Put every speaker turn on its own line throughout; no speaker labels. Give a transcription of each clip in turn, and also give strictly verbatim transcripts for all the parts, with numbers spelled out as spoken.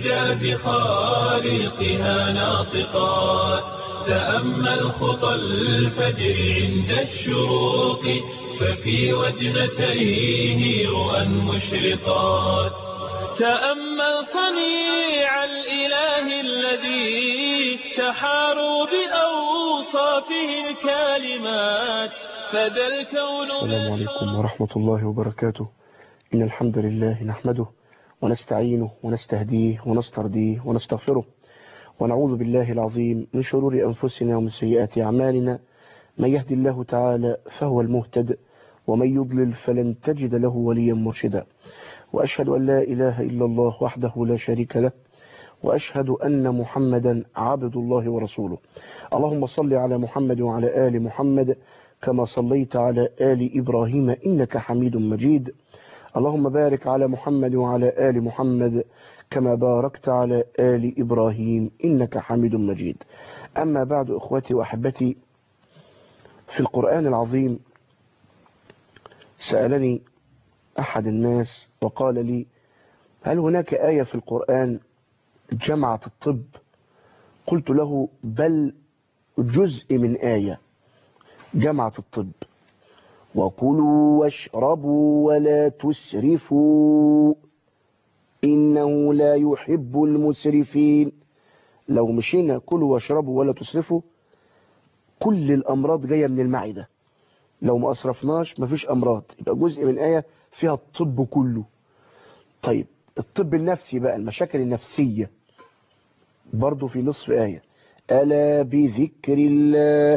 بإعجاز خالقها ناطقات. تأمل خطى الفجر عند الشروق ففي وجنتيه رؤى مشرقات. تأمل صنيع الإله الذي تحاروا بأوصافه الكالمات فذا الكون.
السلام عليكم ورحمة الله وبركاته. إن الحمد لله نحمده ونستعينه ونستهديه ونسترضيه ونستغفره ونعوذ بالله العظيم من شرور أنفسنا ومن سيئات أعمالنا. من يهدي الله تعالى فهو المهتد ومن يضلل فلن تجد له وليا مرشدا. وأشهد أن لا إله إلا الله وحده لا شريك له وأشهد أن محمدا عبد الله ورسوله. اللهم صل على محمد وعلى آل محمد كما صليت على آل إبراهيم إنك حميد مجيد. اللهم بارك على محمد وعلى آل محمد كما باركت على آل إبراهيم إنك حميد مجيد. أما بعد، إخوتي وأحبتي في القرآن العظيم، سألني أحد الناس وقال لي: هل هناك آية في القرآن جمعت الطب؟ قلت له: بل جزء من آية جمعت الطب. وكلوا واشربوا ولا تسرفوا إنه لا يحب المسرفين. لو مشينا كلوا واشربوا ولا تسرفوا، كل الأمراض جاية من المعدة. لو ما أسرفناش مفيش أمراض. يبقى جزء من آية فيها الطب كله. طيب الطب النفسي بقى، المشاكل النفسية برضو في نصف آية: ألا بذكر الله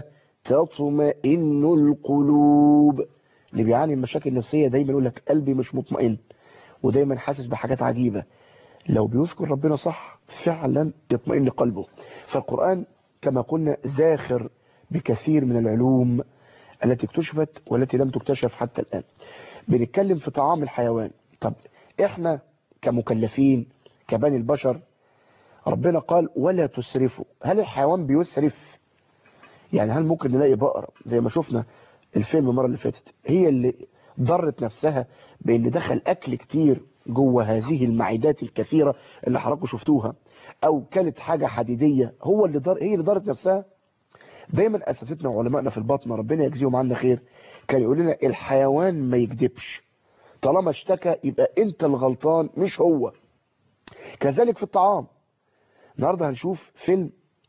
تطمئن القلوب. اللي بيعاني من مشاكل نفسية دايما يقول لك قلبي مش مطمئن، ودايما حاسس بحاجات عجيبة. لو بيذكر ربنا صح فعلا يطمئن قلبه. فالقرآن كما قلنا ذاخر بكثير من العلوم التي اكتشفت والتي لم تكتشف حتى الآن. بنتكلم في طعام الحيوان. طب احنا كمكلفين كبني البشر، ربنا قال ولا تسرفوا. هل الحيوان بيسرف؟ يعني هل ممكن نلاقي بقرة زي ما شفنا الفيلم المرة اللي فاتت هي اللي ضرت نفسها بأن دخل أكل كتير جوه هذه المعدات الكثيرة اللي حضراتكم شفتوها، أو كانت حاجة حديدية هو اللي ضر هي اللي ضرت نفسها؟ دايما أساتذتنا وعلمائنا في البطن ربنا يجزيهم عنا خير كان يقول لنا الحيوان ما يكذبش، طالما اشتكى يبقى انت الغلطان مش هو. كذلك في الطعام. النهارده هنشوف فيلم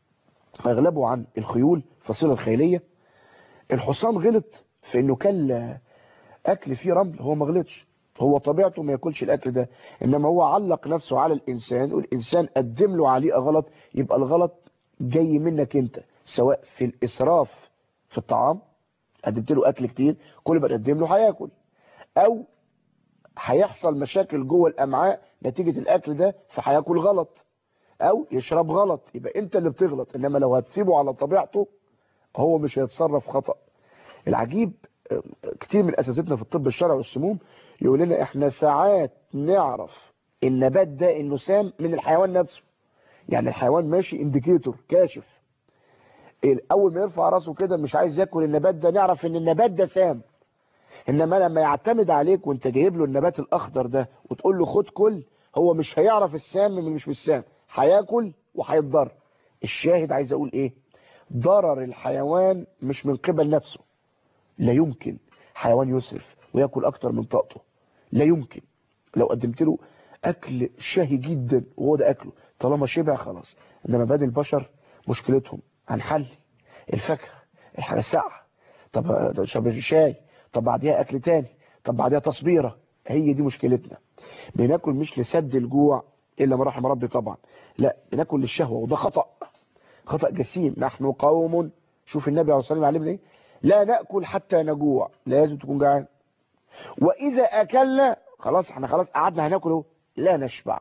اغلبه عن الخيول، فصيلة الخيلية. الحصان غلط في انه كل اكل فيه رمل، هو ما غلطش، هو طبيعته ما ياكلش الاكل ده، انما هو علق نفسه على الانسان، والانسان قدم له عليه غلط. يبقى الغلط جاي منك انت، سواء في الاسراف في الطعام، قدمت له اكل كتير كل ما تقدم له هياكل، او هيحصل مشاكل جوه الامعاء نتيجة الاكل ده فهياكل غلط، او يشرب غلط. يبقى انت اللي بتغلط، انما لو هتسيبه على طبيعته هو مش هيتصرف خطأ. العجيب كتير من اساتذتنا في الطب الشرعي والسموم يقول لنا احنا ساعات نعرف النبات ده انه سام من الحيوان نفسه. يعني الحيوان ماشي انديكيتور كاشف، اول ما يرفع راسه كده مش عايز ياكل النبات ده نعرف ان النبات ده سام. انما لما يعتمد عليك وانت جايب له النبات الاخضر ده وتقول له خد كل، هو مش هيعرف السام من مش بالسام، هياكل وهيتضر. الشاهد عايز اقول ايه؟ ضرر الحيوان مش من قبل نفسه. لا يمكن حيوان يسرف وياكل اكتر من طاقته، لا يمكن. لو قدمت له اكل شهي جدا وهو ده اكله طالما شبع خلاص. انما بني البشر مشكلتهم هنحلي الفاكهه، الحاجه الساقعه، طب شرب الشاي، طب بعديها اكل تاني، طب بعديها تصبيره. هي دي مشكلتنا. بناكل مش لسد الجوع الا ما رحم ربي طبعا، لا بناكل للشهوه، وده خطأ، خطأ جسيم. نحن قوم، شوف النبي عليه الصلاه والسلام علمنا ايه: لا ناكل حتى نجوع. لازم تكون جعان. واذا اكلنا خلاص احنا خلاص قعدنا هناكل اهو، لا نشبع.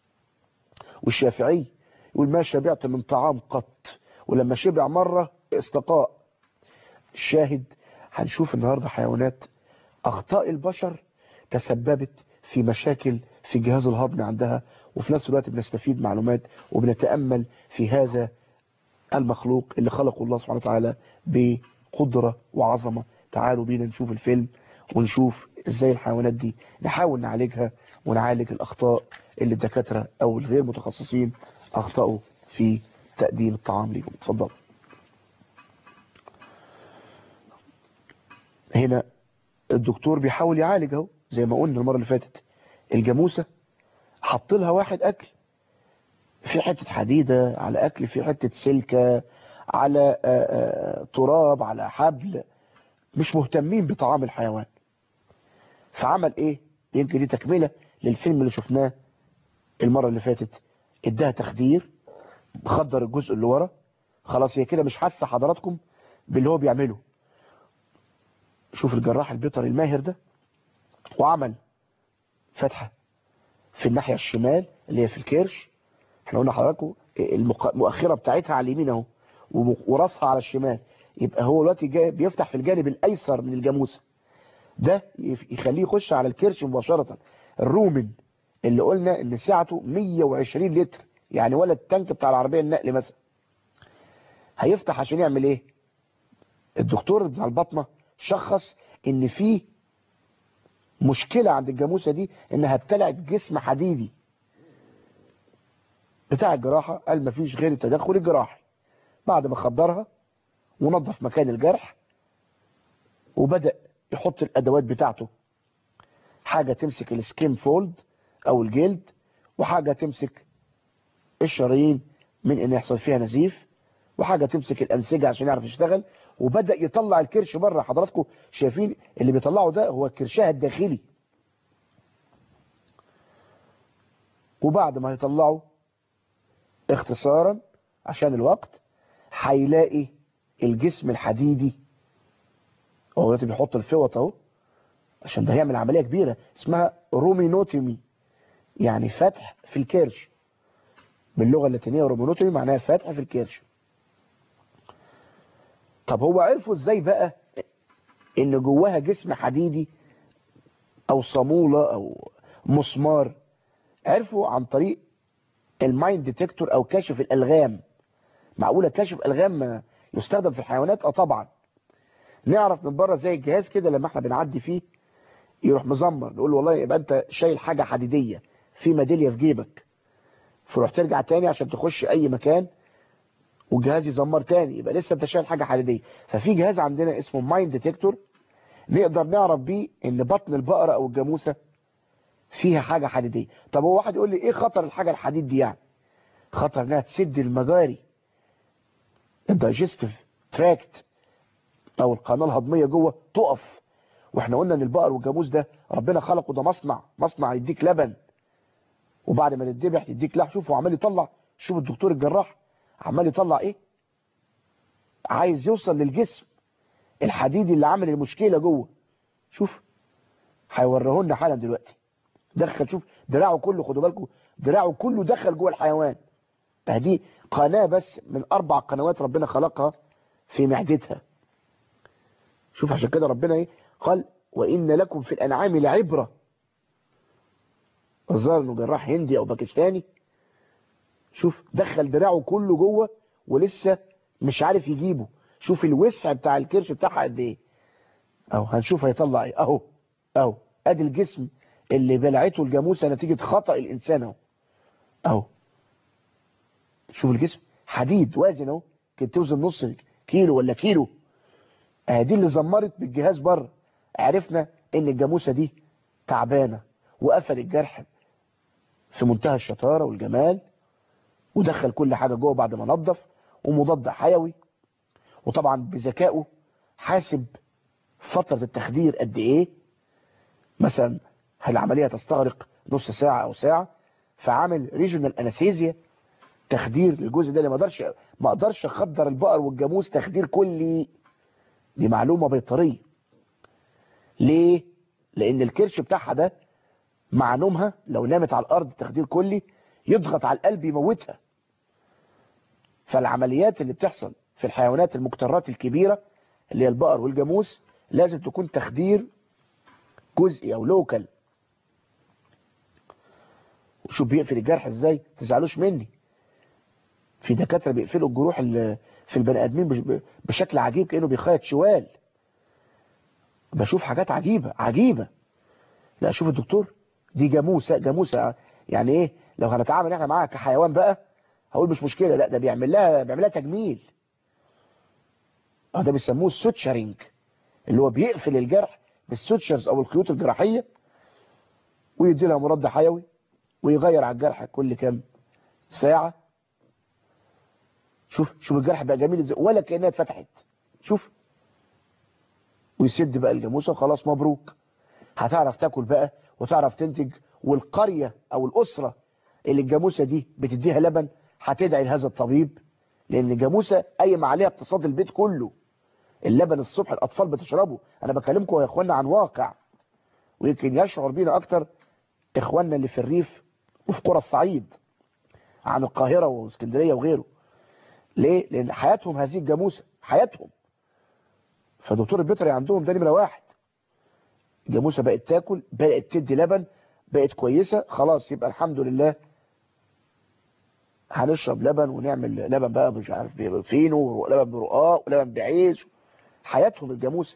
والشافعي يقول ما شبعت من طعام قط، ولما شبع مره استقاء. الشاهد هنشوف النهارده حيوانات اخطاء البشر تسببت في مشاكل في الجهاز الهضمي عندها، وفي نفس الوقت بنستفيد معلومات وبنتأمل في هذا المخلوق اللي خلقه الله سبحانه وتعالى بقدرة وعظمة. تعالوا بينا نشوف الفيلم ونشوف ازاي الحيوانات دي نحاول نعالجها ونعالج الأخطاء اللي الدكاترة أو الغير متخصصين أخطأوا في تقديم الطعام ليهم. اتفضل. هنا الدكتور بيحاول يعالج اهو زي ما قلنا المرة اللي فاتت. الجاموسة حط لها واحد أكل في حتة حديدة، على أكل في حتة سلكة، على تراب، على حبل، مش مهتمين بطعام الحيوان. فعمل ايه؟ يمكن دي تكملة للفيلم اللي شفناه المرة اللي فاتت. اداها تخدير، خدر الجزء اللي ورا، خلاص هي كده مش حاسة حضراتكم باللي هو بيعمله. شوف الجراح البيطري الماهر ده، وعمل فتحة في الناحية الشمال اللي هي في الكرش. احنا قلنا حضراتكم المؤخرة بتاعتها على اليمين اهو، وراسها على الشمال. يبقى هو دلوقتي بيفتح في الجانب الايسر من الجاموسة ده، يخليه يخش على الكرش مباشرة. الرومن اللي قلنا ان سعته مية وعشرين لتر، يعني ولا التانك بتاع العربية النقل مثلا. هيفتح عشان يعمل ايه؟ الدكتور بتاع البطنة شخص ان في مشكلة عند الجاموسة دي، انها ابتلعت جسم حديدي. بتاع الجراحة قال مفيش غير التدخل الجراحي. بعد ما خدرها ونظف مكان الجرح، وبدأ يحط الادوات بتاعته، حاجة تمسك السكين فولد او الجلد، وحاجة تمسك الشرايين من ان يحصل فيها نزيف، وحاجة تمسك الانسجة عشان يعرف يشتغل. وبدأ يطلع الكرش بره. حضراتكم شايفين اللي بيطلعه ده هو الكرشها الداخلي. وبعد ما يطلعه اختصارا عشان الوقت، هيلاقي الجسم الحديدي. هو دلوقتي بيحط الفوط اهو، عشان ده هيعمل عملية كبيرة اسمها رومينوتومي، يعني فتح في الكرش. باللغة اللاتينية رومينوتومي معناها فتح في الكرش. طب هو عرفوا ازاي بقى ان جواها جسم حديدي او صامولة او مسمار؟ عرفوا عن طريق المايند ديتكتور او كاشف الالغام. معقولة كاشف الغام يستخدم في الحيوانات؟ اه طبعا. نعرف من بره زي الجهاز كده لما احنا بنعدي فيه يروح مزمر، نقول له والله يبقى انت شايل حاجة حديدية، في ميدالية في جيبك. فروح ترجع تاني عشان تخش اي مكان والجهاز يزمر تاني، يبقى لسه انت شايل حاجة حديدية. ففي جهاز عندنا اسمه مايند ديتكتور، نقدر نعرف بيه ان بطن البقرة او الجاموسة فيها حاجة حديدية. طب هو واحد يقول لي ايه خطر الحاجة الحديد دي؟ يعني خطر انها تسد المجاري، الدايجستيف تراكت او القناة الهضمية جوه تقف. واحنا قلنا ان البقر والجاموس ده ربنا خلقه ده مصنع، مصنع يديك لبن، وبعد ما يتذبح يديك لحم. شوفوا عمال يطلع، شوف الدكتور الجراح عمال يطلع ايه، عايز يوصل للجسم الحديدي اللي عامل المشكلة جوه. شوف هيوريه لنا حالا دلوقتي. دخل، شوف دراعه كله، خدوا بالكم دراعه كله دخل جوه الحيوان. دي قناة بس من اربع قنوات ربنا خلقها في معدتها. شوف عشان كده ربنا ايه قال وان لكم في الانعام لعبرة. الظاهر انه جراح هندي او باكستاني. شوف دخل دراعه كله جوه ولسه مش عارف يجيبه. شوف الوسع بتاع الكرش بتاعها قد ايه. اهو هنشوف هيطلع ايه. اهو اهو ادي الجسم اللي بلعته الجاموسه نتيجه خطأ الانسان اهو. اهو شوف الجسم حديد وازن اهو، كنت توزن نص كيلو ولا كيلو. ادي اللي زمرت بالجهاز بره. عرفنا ان الجاموسه دي تعبانه، وقفل الجرح في منتهى الشطاره والجمال، ودخل كل حاجه جوه بعد ما نظف، ومضاد حيوي. وطبعا بذكائه حاسب فتره التخدير قد ايه، مثلا هل العمليه تستغرق نص ساعه او ساعه، فعامل ريجونال انستيزيا تخدير للجزء ده اللي ما اقدرش ما اقدرش اخدر البقر والجاموس تخدير كلي. دي معلومه بيطريه. ليه؟ لان الكرش بتاعها ده مع نومها لو نامت على الارض تخدير كلي يضغط على القلب يموتها. فالعمليات اللي بتحصل في الحيوانات المكترات الكبيره اللي هي البقر والجاموس لازم تكون تخدير جزئي او لوكال. وشوف بيقفل الجرح ازاي، تزعلوش مني. في دكاتره بيقفلوا الجروح في البني ادمين بشكل عجيب كانه بيخيط شوال. بشوف حاجات عجيبة عجيبة. لا شوف الدكتور، دي جاموسة جاموسة يعني ايه، لو هنتعامل احنا معاها كحيوان بقى هقول مش مشكلة، لا ده بيعمل لها بيعمل لها تجميل. اه ده بيسموه السوتشرينج، اللي هو بيقفل الجرح بالسوتشرز او الخيوط الجراحية، ويدي لها مضاد حيوي، ويغير على الجرح كل كام ساعة. شوف شوف الجرح بقى جميل ازاي، ولا كأنها اتفتحت. شوف، ويسد بقى الجاموسة وخلاص مبروك، هتعرف تاكل بقى وتعرف تنتج. والقرية او الاسرة اللي الجاموسة دي بتديها لبن هتدعي لهذا الطبيب، لان الجاموسة قايم عليها اقتصاد البيت كله. اللبن الصبح الاطفال بتشربه. انا بكلمكم يا اخوانا عن واقع، ويمكن يشعر بينا اكتر اخواننا اللي في الريف وفي قرى الصعيد عن القاهرة واسكندرية وغيره. ليه؟ لان حياتهم هذه الجاموسة، حياتهم. فدكتور البيطري عندهم ده نمرة واحد. الجاموسة بقت تاكل، بقت تدي لبن، بقت كويسة، خلاص يبقى الحمد لله هنشرب لبن ونعمل لبن بقى مش عارف بفينو، ولبن برقاق، ولبن بعيش. حياتهم الجاموسة.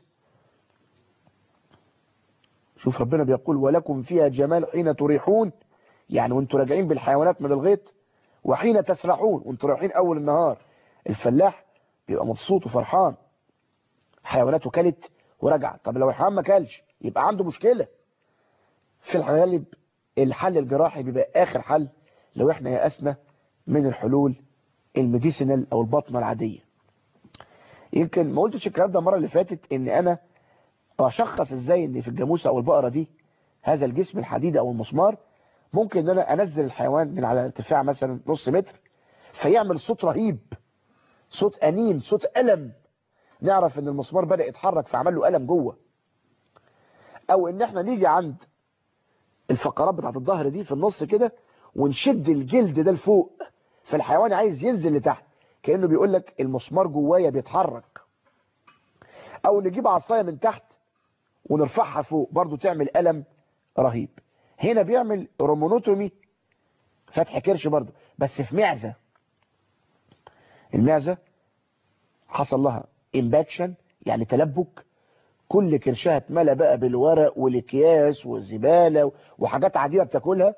شوف ربنا بيقول ولكم فيها جمال حين تريحون، يعني وانتوا راجعين بالحيوانات من الغيط، وحين تسرحون وانتوا رايحين اول النهار. الفلاح بيبقى مبسوط وفرحان، حيواناته كلت ورجع. طب لو الحيوان ما كلش يبقى عنده مشكلة. في الغالب الحل الجراحي بيبقى اخر حل لو احنا يأسنا من الحلول الميديسينال او البطنة العادية. يمكن ما قلتش الكلام ده المرة اللي فاتت، ان انا اشخص ازاي ان في الجاموسة او البقرة دي هذا الجسم الحديدي او المسمار ممكن ان انا انزل الحيوان من على ارتفاع مثلا نص متر فيعمل صوت رهيب، صوت انين، صوت ألم، نعرف ان المسمار بدأ يتحرك فعمل له ألم جوه. او ان احنا نيجي عند الفقرات بتاعت الظهر دي في النص كده ونشد الجلد ده لفوق، فالحيوان عايز ينزل لتحت، كأنه بيقول لك المسمار جوايا بيتحرك. او نجيب عصاية من تحت ونرفعها فوق برضو تعمل ألم رهيب. هنا بيعمل رومونوتومي، فتح كرش برضو بس في معزة. المعزة حصل لها امباكشن يعني تلبك، كل كرشها اتملى بقى بالورق والاكياس والزبالة وحاجات عديدة بتاكلها.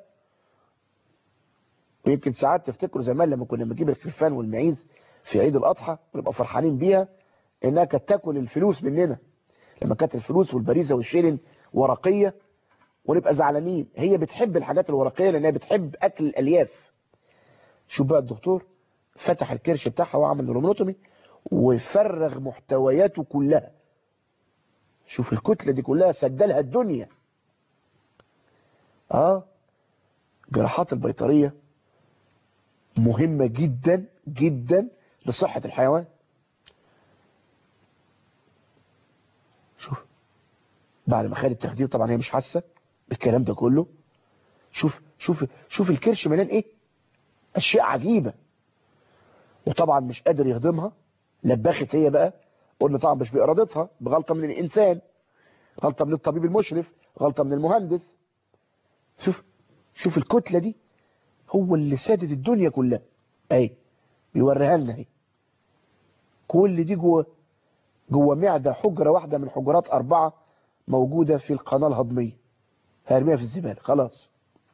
ويمكن ساعات تفتكروا زمان لما كنا بنجيب الخرفان والمعيز في عيد الأضحى ونبقى فرحانين بيها انها كانت تاكل الفلوس مننا، لما كانت الفلوس والبريزة والشيلن ورقية ونبقى زعلانين. هي بتحب الحاجات الورقية لانها بتحب اكل الالياف. شوف بقى الدكتور فتح الكرش بتاعها وعمل رومونوتومي وفرغ محتوياته كلها. شوف الكتلة دي كلها سدلها الدنيا. اه جراحات البيطرية مهمة جدا جدا لصحة الحيوان. شوف بعد ما خد التخدير طبعا هي مش حاسة بالكلام ده كله. شوف شوف شوف الكرش مليان ايه، اشياء عجيبة. وطبعا مش قادر يهضمها، لبخت هي بقى. قلنا طبعا مش بإرادتها، بغلطة من الإنسان، غلطة من الطبيب المشرف، غلطة من المهندس. شوف شوف الكتلة دي هو اللي سادد الدنيا كلها اهي، بيوريها لنا اهي. كل دي جوه جوه معدة، حجرة واحدة من حجرات أربعة موجودة في القناة الهضمية، هرميها في الزبالة خلاص.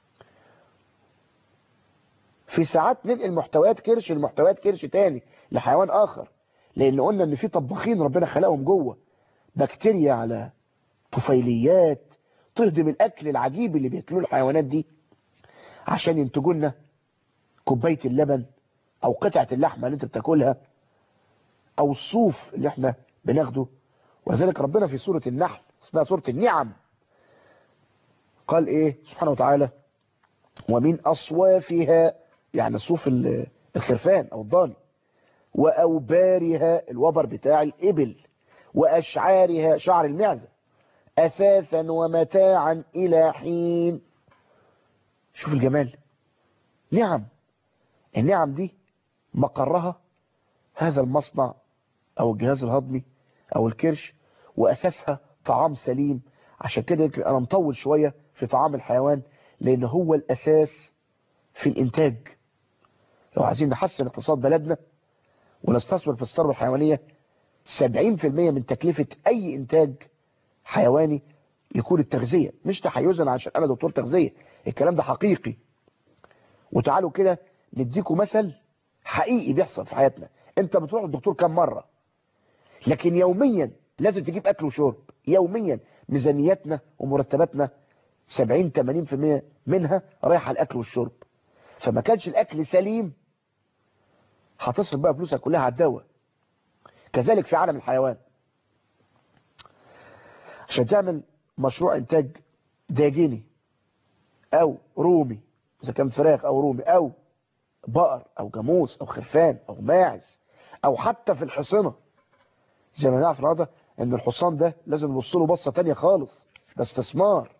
في ساعات ننقل محتويات كرش لمحتويات كرش تاني لحيوان آخر، لأن قلنا إن في طباخين ربنا خلقهم جوه بكتيريا على طفيليات تهضم الأكل العجيب اللي بياكلوه الحيوانات دي عشان ينتجوا لنا كوباية اللبن أو قطعة اللحمة اللي أنت بتاكلها أو الصوف اللي احنا بناخده. ولذلك ربنا في سورة النحل اسمها سورة النعم قال إيه سبحانه وتعالى ومن أصوافها، يعني صوف الخرفان أو الضاني، وأوبارها الوبر بتاع الإبل، وأشعارها شعر المعزة، أثاثا ومتاعا إلى حين. شوف الجمال، نعم. النعم دي مقرها هذا المصنع أو الجهاز الهضمي أو الكرش، وأساسها طعام سليم. عشان كده أنا مطول شوية في طعام الحيوان لأن هو الأساس في الإنتاج. لو عايزين نحسن اقتصاد بلدنا ونستثمر في الثروة الحيوانية، سبعين في المية من تكلفة أي إنتاج حيواني يكون التغذية، مش تحيزا عشان انا دكتور تغذية، الكلام ده حقيقي. وتعالوا كده نديكم مثل حقيقي بيحصل في حياتنا. انت بتروح للدكتور كم مرة؟ لكن يوميا لازم تجيب اكل وشرب يوميا. ميزانيتنا ومرتباتنا سبعين ثمانين بالمئة منها رايحة على الاكل والشرب. فما كانش الاكل سليم هتصرف بقى فلوسها كلها على الدواء. كذلك في عالم الحيوان، عشان تعمل مشروع انتاج داجيني او رومي، اذا كان فراخ او رومي او بقر او جاموس او خرفان او ماعز، او حتى في الحصنة، زي ما نعرف النهارده ان الحصان ده لازم نبص له بصه تانية خالص، ده استثمار.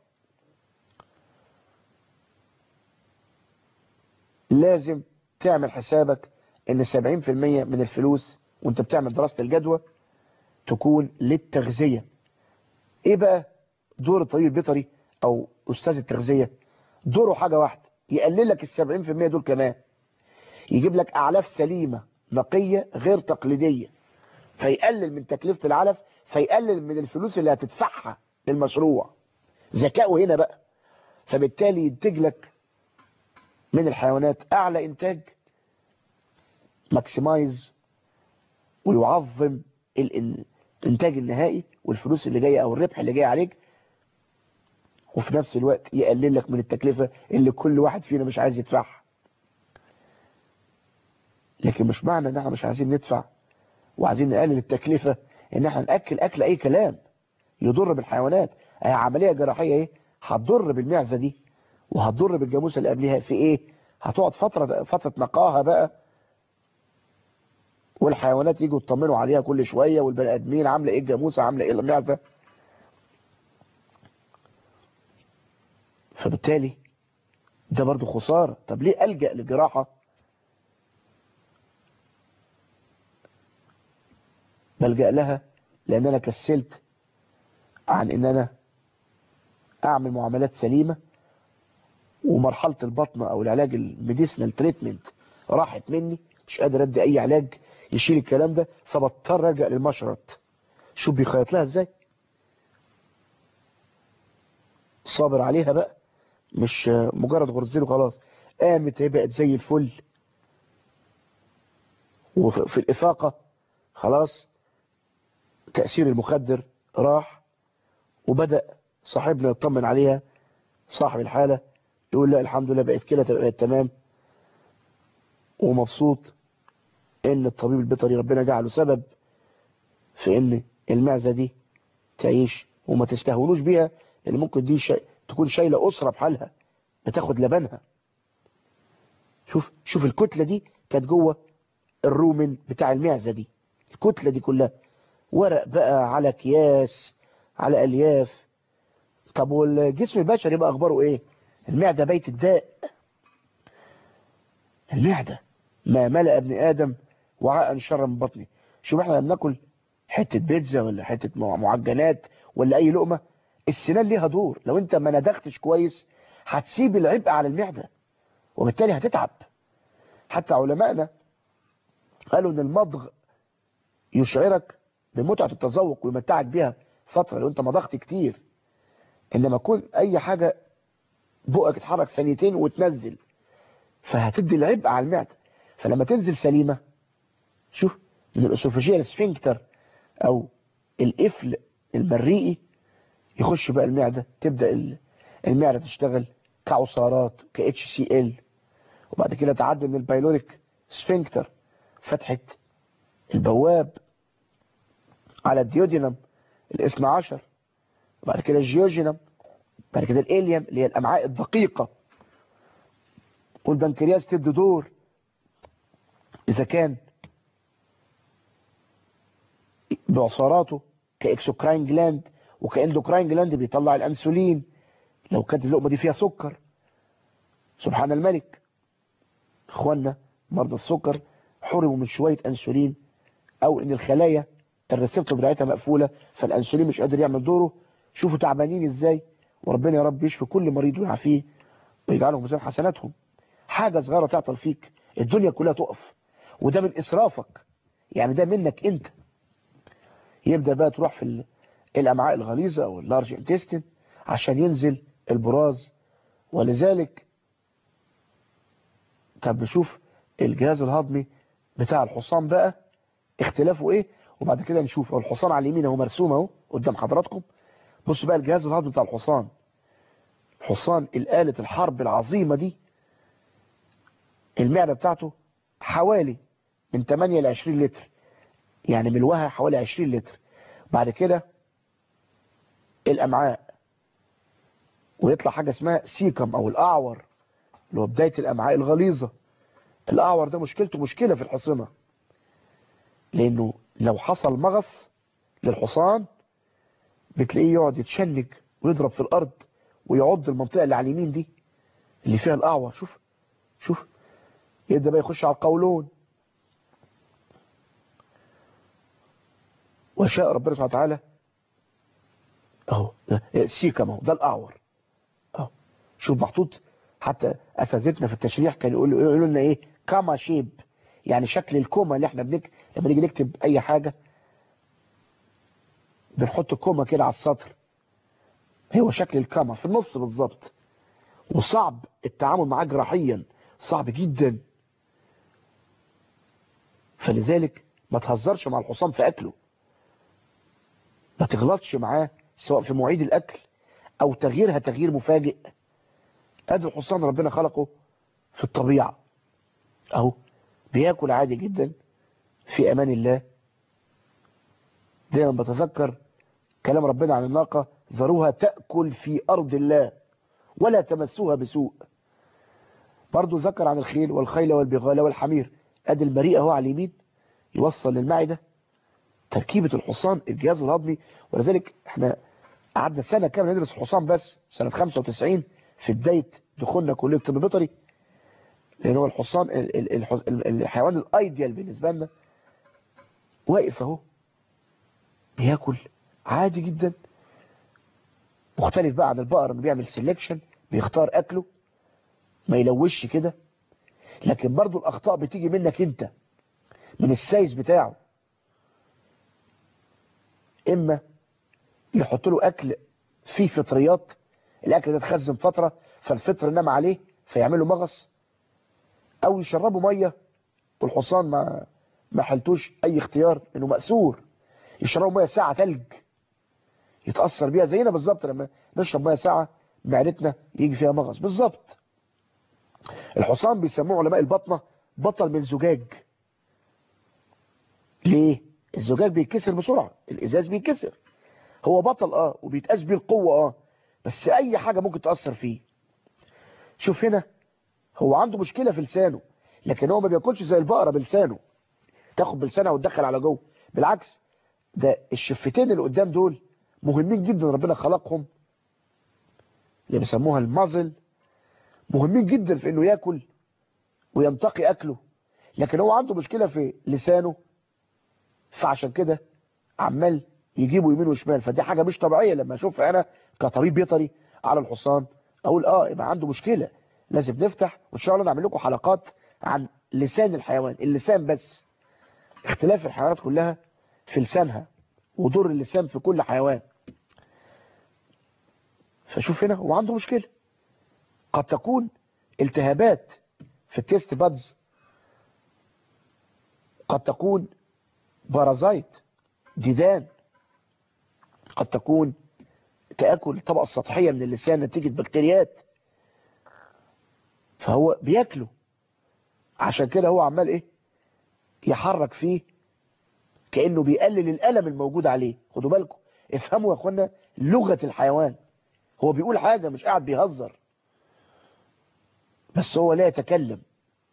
لازم تعمل حسابك ان سبعين بالمئة من الفلوس وانت بتعمل دراسة الجدوى تكون للتغذية. ايه بقى دور الطبيب البيطري او استاذ التغذية؟ دوره حاجة واحدة، يقلل لك السبعين بالمئة دول كمان، يجيب لك اعلاف سليمة نقية غير تقليدية، فيقلل من تكلفة العلف، فيقلل من الفلوس اللي هتدفعها للمشروع. ذكاؤه هنا بقى. فبالتالي ينتج لك من الحيوانات اعلى انتاج، ماكسمايز، ويعظم الانتاج النهائي والفلوس اللي جايه او الربح اللي جاي عليك، وفي نفس الوقت يقلل لك من التكلفة اللي كل واحد فينا مش عايز يدفعها. لكن مش معنى ان احنا مش عايزين ندفع وعايزين نقلل التكلفة ان احنا ناكل اكل اي كلام يضر بالحيوانات. هي عملية جراحية ايه هتضر بالمعزة دي وهتضر بالجاموسة اللي قبلها في ايه؟ هتقعد فترة فترة نقاهة بقى، والحيوانات يجوا يطمنوا عليها كل شوية، والبني ادمين عاملة ايه الجاموسة، عاملة ايه المعزة. فبالتالي ده برضو خسارة. طب ليه ألجأ لجراحة؟ بلجأ لها لأن أنا كسلت عن إن أنا أعمل معاملات سليمة، ومرحلة البطنة أو العلاج الميديسنال تريتمنت راحت مني، مش قادر أدي أي علاج يشيل الكلام ده، فبضطر ألجأ للمشرط. شوف بيخيط لها إزاي، صابر عليها بقى، مش مجرد غرزيله خلاص قامت هي بقت زي الفل. وفي الإفاقة خلاص تأثير المخدر راح، وبدأ صاحبنا يطمن عليها، صاحب الحالة يقول لا الحمد لله بقت كده بقت تمام، ومبسوط ان الطبيب البيطري ربنا جعله سبب في ان المعزة دي تعيش. وما تستهونوش بيها، لان ممكن دي شي... تكون شايلة أسرة بحالها بتاخد لبنها. شوف شوف الكتلة دي كانت جوه الرومن بتاع المعزة دي، الكتلة دي كلها ورق بقى على اكياس على الياف. طب والجسم البشري بقى اخباره ايه؟ المعدة بيت الداء. المعدة ما ملأ ابن ادم وعاء شر من بطني. شوف احنا بناكل حتة بيتزا ولا حتة معجنات ولا اي لقمة، السنان ليها دور، لو انت ما ندختش كويس هتسيب العبء على المعدة وبالتالي هتتعب. حتى علمائنا قالوا ان المضغ يشعرك بمتعة التذوق ويمتعك بيها فترة لو انت مضغت كتير، انما كل اي حاجة بقك اتحرك ثانيتين وتنزل، فهتدي العبء على المعدة. فلما تنزل سليمة، شوف من الاسوفاجية السفنكتر او القفل المريئي يخش بقى المعدة، تبدأ المعدة تشتغل كعصارات ك اتش سي ال، وبعد كده تعدي من البايلوريك سفنكتر فتحة البواب على الديودينم الاثنى عشر، وبعد كده الجيوجينم، بعد كده الاليم اللي هي الامعاء الدقيقة، والبنكرياس تدي دور اذا كان بعصاراته كاكسوكراين جلاند وكاندوكراين جلاند بيطلع الانسولين لو كانت اللقمة دي فيها سكر. سبحان الملك، اخوانا مرضى السكر حرموا من شوية انسولين، او ان الخلايا الريسبتور بتاعتها مقفولة فالانسولين مش قادر يعمل دوره. شوفوا تعبانين ازاي، وربنا يا رب يشفي كل مريض ويعافيه ويجعلهم ميزان حسناتهم. حاجة صغيرة تعطل فيك الدنيا كلها تقف، وده من اسرافك، يعني ده منك انت. يبدأ بقى تروح في الامعاء الغليظة او اللارج انتستين عشان ينزل البراز. ولذلك طب نشوف الجهاز الهضمي بتاع الحصان بقى اختلافه ايه، وبعد كده نشوف. الحصان على اليمين اهو مرسوم اهو قدام حضراتكم. بصوا بقى الجهاز الهضمي بتاع الحصان. الحصان الآلة الحرب العظيمة دي المعدة بتاعته حوالي من ثمانية ل عشرين لتر، يعني ملوها حوالي عشرين لتر. بعد كده الأمعاء، ويطلع حاجة اسمها سيكم أو الأعور اللي هو بداية الأمعاء الغليظة. الأعور ده مشكلته مشكلة في الحصينة، لأنه لو حصل مغص للحصان بتلاقيه يقعد يتشنج ويضرب في الأرض ويعض المنطقة اللي على اليمين دي اللي فيها الأعور. شوف شوف يبدأ بقى يخش على القولون. وشاء ربنا سبحانه وتعالى اهو السيكم اهو ده الأعور اهو. شوف محطوط، حتى اساتذتنا في التشريح كانوا يقولوا يقولوا لنا ايه كاما شيب، يعني شكل الكوما اللي احنا بنك لما نيجي نكتب اي حاجه بنحط كوما كده على السطر، هو شكل الكاما في النص بالظبط. وصعب التعامل معاه جراحيا، صعب جدا. فلذلك ما تهزرش مع الحصان في اكله، ما تغلطش معاه سواء في مواعيد الاكل او تغييرها تغيير مفاجئ. ادي الحصان ربنا خلقه في الطبيعه اهو بياكل عادي جدا في امان الله. دايما بتذكر كلام ربنا عن الناقه: ذروها تاكل في ارض الله ولا تمسوها بسوء. برضو ذكر عن الخيل والخيل والبغال والحمير. ادي المريء اهو على اليمين يوصل للمعده. تركيبه الحصان الجهاز الهضمي. ولذلك احنا قعدنا سنه كامله ندرس الحصان بس سنه خمسة وتسعين في بدايه دخولنا كليه الطب البيطري، لان هو الحصان الحيوان الايديال بالنسبه لنا. واقف اهو بياكل عادي جدا، مختلف بقى عن البقر انه بيعمل سيلكشن، بيختار اكله ما يلوش كده. لكن برضو الاخطاء بتيجي منك انت، من السايز بتاعه. اما يحط له اكل فيه فطريات، الاكل ده اتخزن فتره فالفطر نام عليه فيعمل له مغص، او يشربه ميه والحصان ما ما حلتوش اي اختيار انه مأسور، يشربوا ميه ساعه ثلج يتأثر بيها زينا بالظبط. لما نشرب ميه ساعه معدتنا يجي فيها مغص بالظبط. الحصان بيسموه علماء الباطنه بطل من زجاج. ليه؟ الزجاج بيتكسر بسرعه، الازاز بيتكسر. هو بطل اه وبيتقاس بيه القوه اه، بس اي حاجه ممكن تأثر فيه. شوف هنا هو عنده مشكله في لسانه، لكن هو ما بياكلش زي البقره بلسانه تاخد بلسانها وتدخل على جوه. بالعكس، ده الشفتين اللي قدام دول مهمين جدا، ربنا خلقهم اللي بيسموها المازل، مهمين جدا في انه ياكل وينتقي اكله. لكن هو عنده مشكله في لسانه، فعشان كده عمال يجيبه يمين وشمال. فدي حاجه مش طبيعيه. لما اشوف انا كطبيب بيطري على الحصان اقول اه يبقى عنده مشكله، لازم نفتح. وان شاء الله نعمل لكم حلقات عن لسان الحيوان، اللسان بس، اختلاف الحيوانات كلها في لسانها ودور اللسان في كل حيوان. فشوف هنا هو عنده مشكله، قد تكون التهابات في التيست بادز، قد تكون بارازايت ديدان، قد تكون تآكل الطبقة السطحية من اللسان نتيجة بكتيريات. فهو بياكله، عشان كده هو عمال ايه يحرك فيه كأنه بيقلل الألم الموجود عليه. خدوا بالكم، افهموا يا اخوانا لغة الحيوان. هو بيقول حاجة مش قاعد بيهزر، بس هو لا يتكلم.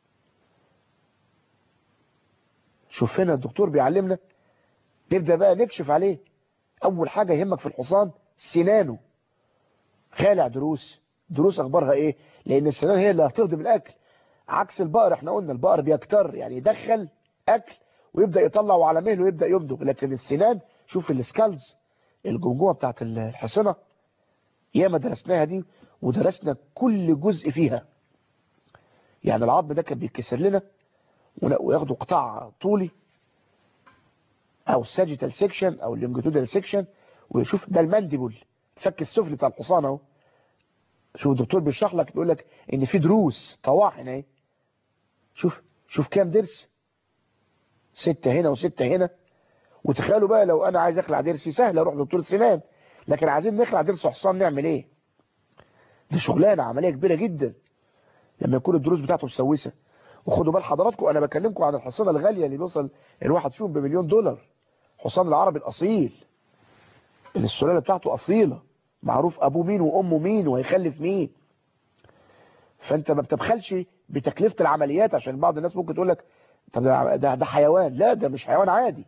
شوف هنا الدكتور بيعلمنا، نبدأ بقى نكشف عليه. اول حاجة يهمك في الحصان سنانه. خالع دروس، دروس اخبارها ايه؟ لان السنان هي اللي هتهضم الاكل، عكس البقر. احنا قلنا البقر بيكتر، يعني يدخل اكل ويبدأ يطلعه على مهله ويبدأ يمضغ. لكن السنان، شوف السكالز، الجمجمة بتاعت الحصنة، ياما درسناها دي ودرسنا كل جزء فيها. يعني العظم ده كان بيتكسر لنا وياخدوا قطاع طولي او الساجيتال سيكشن او اللونجيتودال سيكشن وشوف ده المندبل، الفك السفلي بتاع الحصان اهو. شوف الدكتور بيشرح لك بيقول لك ان في دروس طواحن اهي. شوف شوف كام ضرس، ستة هنا وستة هنا. وتخيلوا بقى لو انا عايز اخلع ضرسي سهل اروح دكتور سنان، لكن عايزين نخلع ضرس حصان نعمل ايه؟ دي شغلانه عمليه كبيره جدا لما يكون الدروس بتاعته مسوسه. وخدوا بال حضراتكم انا بكلمكم عن الحصانه الغاليه اللي بيوصل الواحد فيهم بمليون دولار. حصان العربي الاصيل اللي السلاله بتاعته اصيله، معروف ابوه مين وامه مين وهيخلف مين. فانت ما بتبخلش بتكلفه العمليات، عشان بعض الناس ممكن تقول لك طب ده, ده ده حيوان. لا، ده مش حيوان عادي.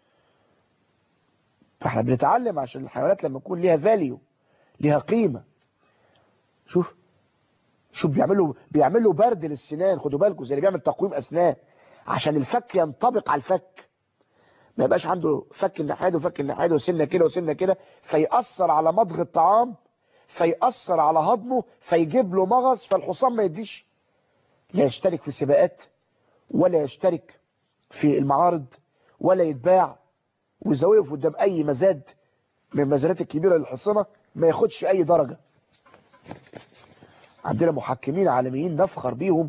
فاحنا بنتعلم عشان الحيوانات لما يكون ليها فاليو، ليها قيمه. شوف شوف بيعملوا بيعملوا برد للسنان. خدوا بالكم زي اللي بيعمل تقويم اسنان عشان الفك ينطبق على الفك، ما يبقاش عنده فك الناحيه وفك الناحيه وسنه كده وسنه كده، فيأثر على مضغ الطعام، فيأثر على هضمه، فيجيب له مغص، فالحصان ما يديش لا يشترك في السباقات ولا يشترك في المعارض ولا يتباع. وإذا وقف قدام اي مزاد من المزادات الكبيره للحصانه ما ياخدش اي درجه. عندنا محكمين عالميين نفخر بيهم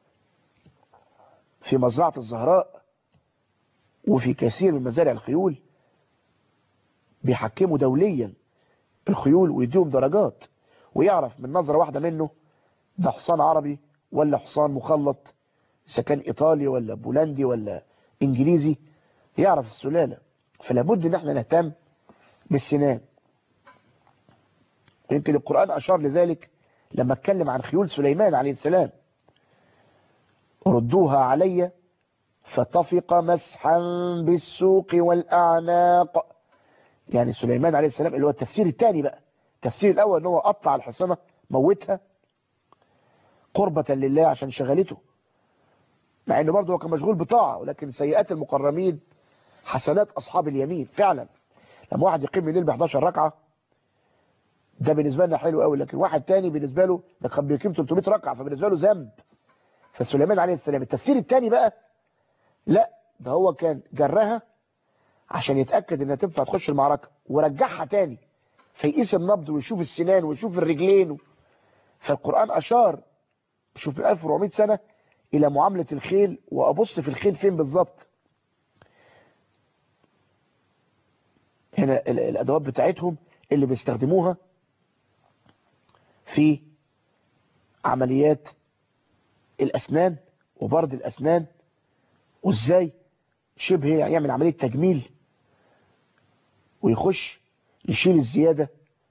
في مزرعه الزهراء وفي كثير من مزارع الخيول، بيحكموا دوليا الخيول ويديهم درجات، ويعرف من نظرة واحدة منه ده حصان عربي ولا حصان مخلط، إذا كان إيطالي ولا بولندي ولا إنجليزي، يعرف السلالة. فلا بد إن احنا نهتم بالسنان. يمكن القرآن أشار لذلك لما اتكلم عن خيول سليمان عليه السلام: ردوها علي فطفق مسحا بالسوق والأعناق. يعني سليمان عليه السلام اللي هو التفسير الثاني بقى. التفسير الأول ان هو قطع الحصانة موتها قربة لله عشان شغلته، مع انه برضه هو كان مشغول بطاعة، ولكن سيئات المقربين حسنات أصحاب اليمين. فعلا لما واحد يقيم الليل ب احداشر ركعة ده بالنسبة لنا حلو قوي، لكن واحد تاني بالنسبة له ده كان بيقيم ثلاثمائة ركعة فبالنسبة له ذنب. فسليمان عليه السلام التفسير الثاني بقى لا، ده هو كان جرها عشان يتأكد انها تنفع تخش المعركة، ورجعها تاني فيقيس النبض ويشوف السنان ويشوف الرجلين. فالقرآن أشار شوف ألف وأربعمائة سنة إلى معاملة الخيل، وأبص في الخيل فين بالظبط. هنا الأدوات بتاعتهم اللي بيستخدموها في عمليات الأسنان وبرد الأسنان، وإزاي شبه يعمل عملية تجميل ويخش يشيل الزيادة.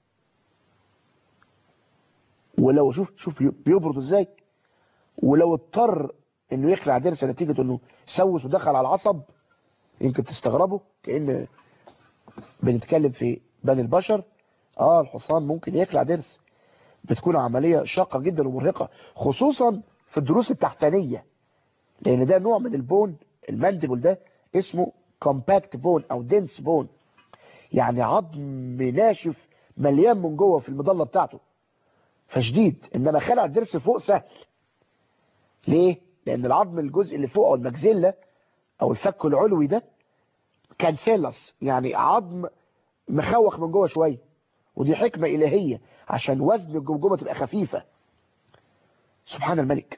ولو شوف شوف بيبرد ازاي، ولو اضطر انه يخلع ضرس نتيجة انه سوس ودخل على العصب، يمكن تستغربوا كأن بنتكلم في بني البشر. اه الحصان ممكن يخلع ضرس، بتكون عملية شاقة جدا ومرهقة، خصوصا في الضروس التحتانية، لان ده نوع من البون. المانديبل ده اسمه كومباكت بون او دنس بون، يعني عظم ناشف مليان من جوه في المظله بتاعته فشديد. انما خلع الضرس فوق سهل. ليه؟ لان العظم الجزء اللي فوق او المجزله او الفك العلوي ده كانسيلس، يعني عظم مخوخ من جوه شويه، ودي حكمه الهيه عشان وزن الجمجمه تبقى خفيفه. سبحان الملك.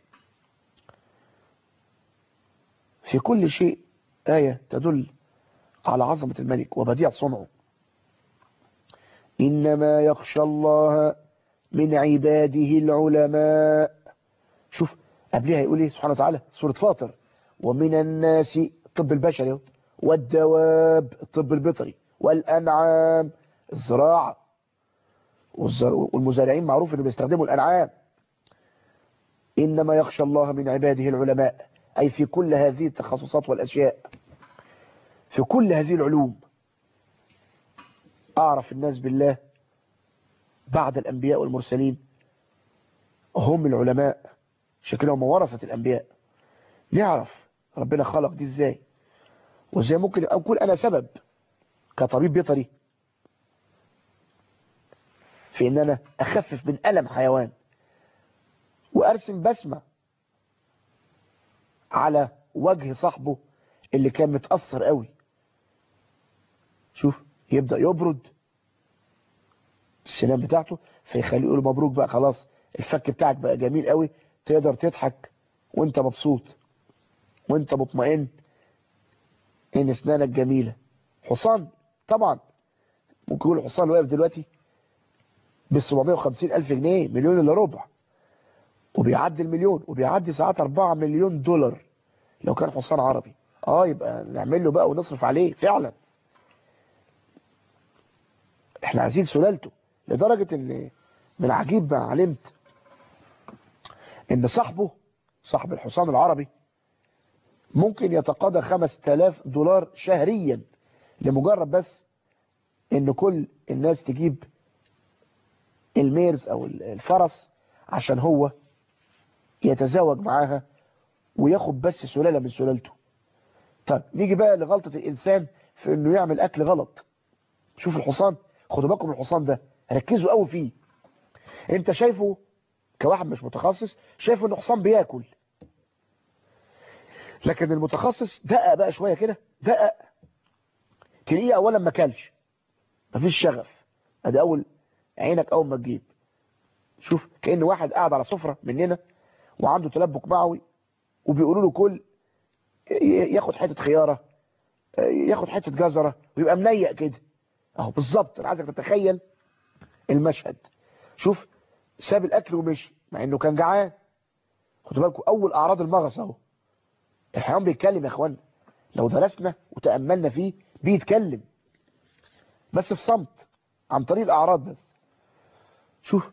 في كل شيء آية تدل على عظمة الملك وبديع صنعه. إنما يخشى الله من عباده العلماء. شوف قبلها يقول ايه سبحانه وتعالى سورة فاطر: ومن الناس الطب البشري، والدواب الطب البيطري، والأنعام الزراعة، والمزارعين معروف انه بيستخدموا الأنعام. إنما يخشى الله من عباده العلماء، أي في كل هذه التخصصات والأشياء، في كل هذه العلوم. أعرف الناس بالله بعد الأنبياء والمرسلين هم العلماء، شكلهم ورثة الأنبياء. نعرف ربنا خلق دي ازاي، وازاي ممكن أكون أنا سبب كطبيب بيطري في ان انا اخفف من ألم حيوان، وارسم بسمة على وجه صاحبه اللي كان متأثر قوي. شوف يبدأ يبرد السنان بتاعته، فيخليه يقول مبروك بقى خلاص الفك بتاعك بقى جميل قوي، تقدر تضحك وانت مبسوط وانت مطمئن ان اسنانك جميلة. حصان طبعا ممكن يقول الحصان واقف دلوقتي ب سبعمائة وخمسين ألف جنيه، مليون الا ربع، وبيعدي المليون، وبيعدي ساعات أربعة مليون دولار لو كان حصان عربي. اه يبقى نعمل له بقى ونصرف عليه فعلا. احنا عايزين سلالته، لدرجة ان من عجيب ما علمت ان صاحبه صاحب الحصان العربي ممكن يتقاضى خمس تلاف دولار شهريا لمجرد بس ان كل الناس تجيب الميرز او الفرس عشان هو يتزاوج معاها وياخد بس سلالة من سلالته. طب نيجي بقى لغلطة الانسان في انه يعمل اكل غلط. شوف الحصان، خدوا بالكم الحصان ده ركزوا قوي فيه. انت شايفه كواحد مش متخصص شايفه انه حصان بياكل، لكن المتخصص دقق بقى شوية كده، دقق تلاقيه اولا ما كلش، مفيش شغف. ادي اول عينك اول ما تجيب، شوف كأن واحد قاعد على سفرة مننا وعنده تلبك معوي وبيقولوا له كل ياخد حتة خيارة، ياخد حتة جزرة ويبقى منيق كده اهو بالظبط. انا عايزك تتخيل المشهد. شوف ساب الاكل ومشي مع انه كان جعان. خدوا بالكم اول اعراض المغص اهو. الحيوان بيتكلم يا اخوانا، لو درسنا وتأملنا فيه بيتكلم بس في صمت عن طريق الاعراض بس. شوف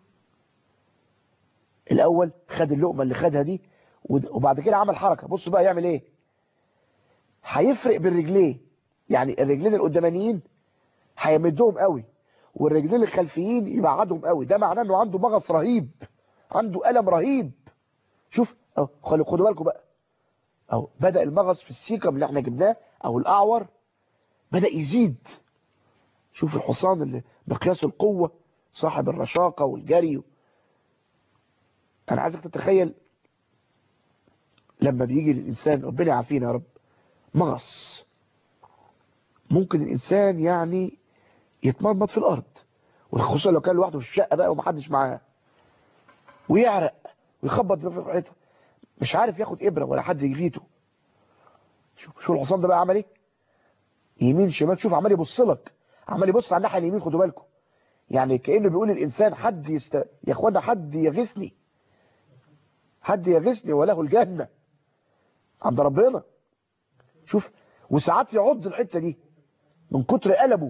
الاول خد اللقمة اللي خدها دي وبعد كده عمل حركة. بصوا بقى يعمل ايه، هيفرق بالرجلين، يعني الرجلين القدامانيين هيمدهم قوي والرجلين الخلفيين يبعدهم قوي. ده معناه انه عنده مغص رهيب، عنده ألم رهيب. شوف اهو خلوا خدوا بالكم بقى اهو بدأ المغص في السيكم اللي احنا جبناه او الاعور بدأ يزيد. شوف الحصان اللي بقياس القوة صاحب الرشاقة والجري. انا عايزك تتخيل لما بيجي للإنسان، ربنا يعافينا يا رب، مغص، ممكن الإنسان يعني يتمرمط في الأرض، وخصوصا لو كان لوحده في الشقة بقى ومحدش معاه، ويعرق ويخبط في الحيطة مش عارف ياخد إبرة ولا حد يغيته. شوف شو الحصان ده بقى عمل ايه، يمين شمال. شوف عمال يبص لك، عمال يبص على الناحية اليمين. خدوا بالكم يعني كأنه بيقول للإنسان حد يست... يا اخوانا حد يغثني، حد يغثني وله الجنة عند ربنا. شوف وساعات يعض الحتة دي من كتر قلبه.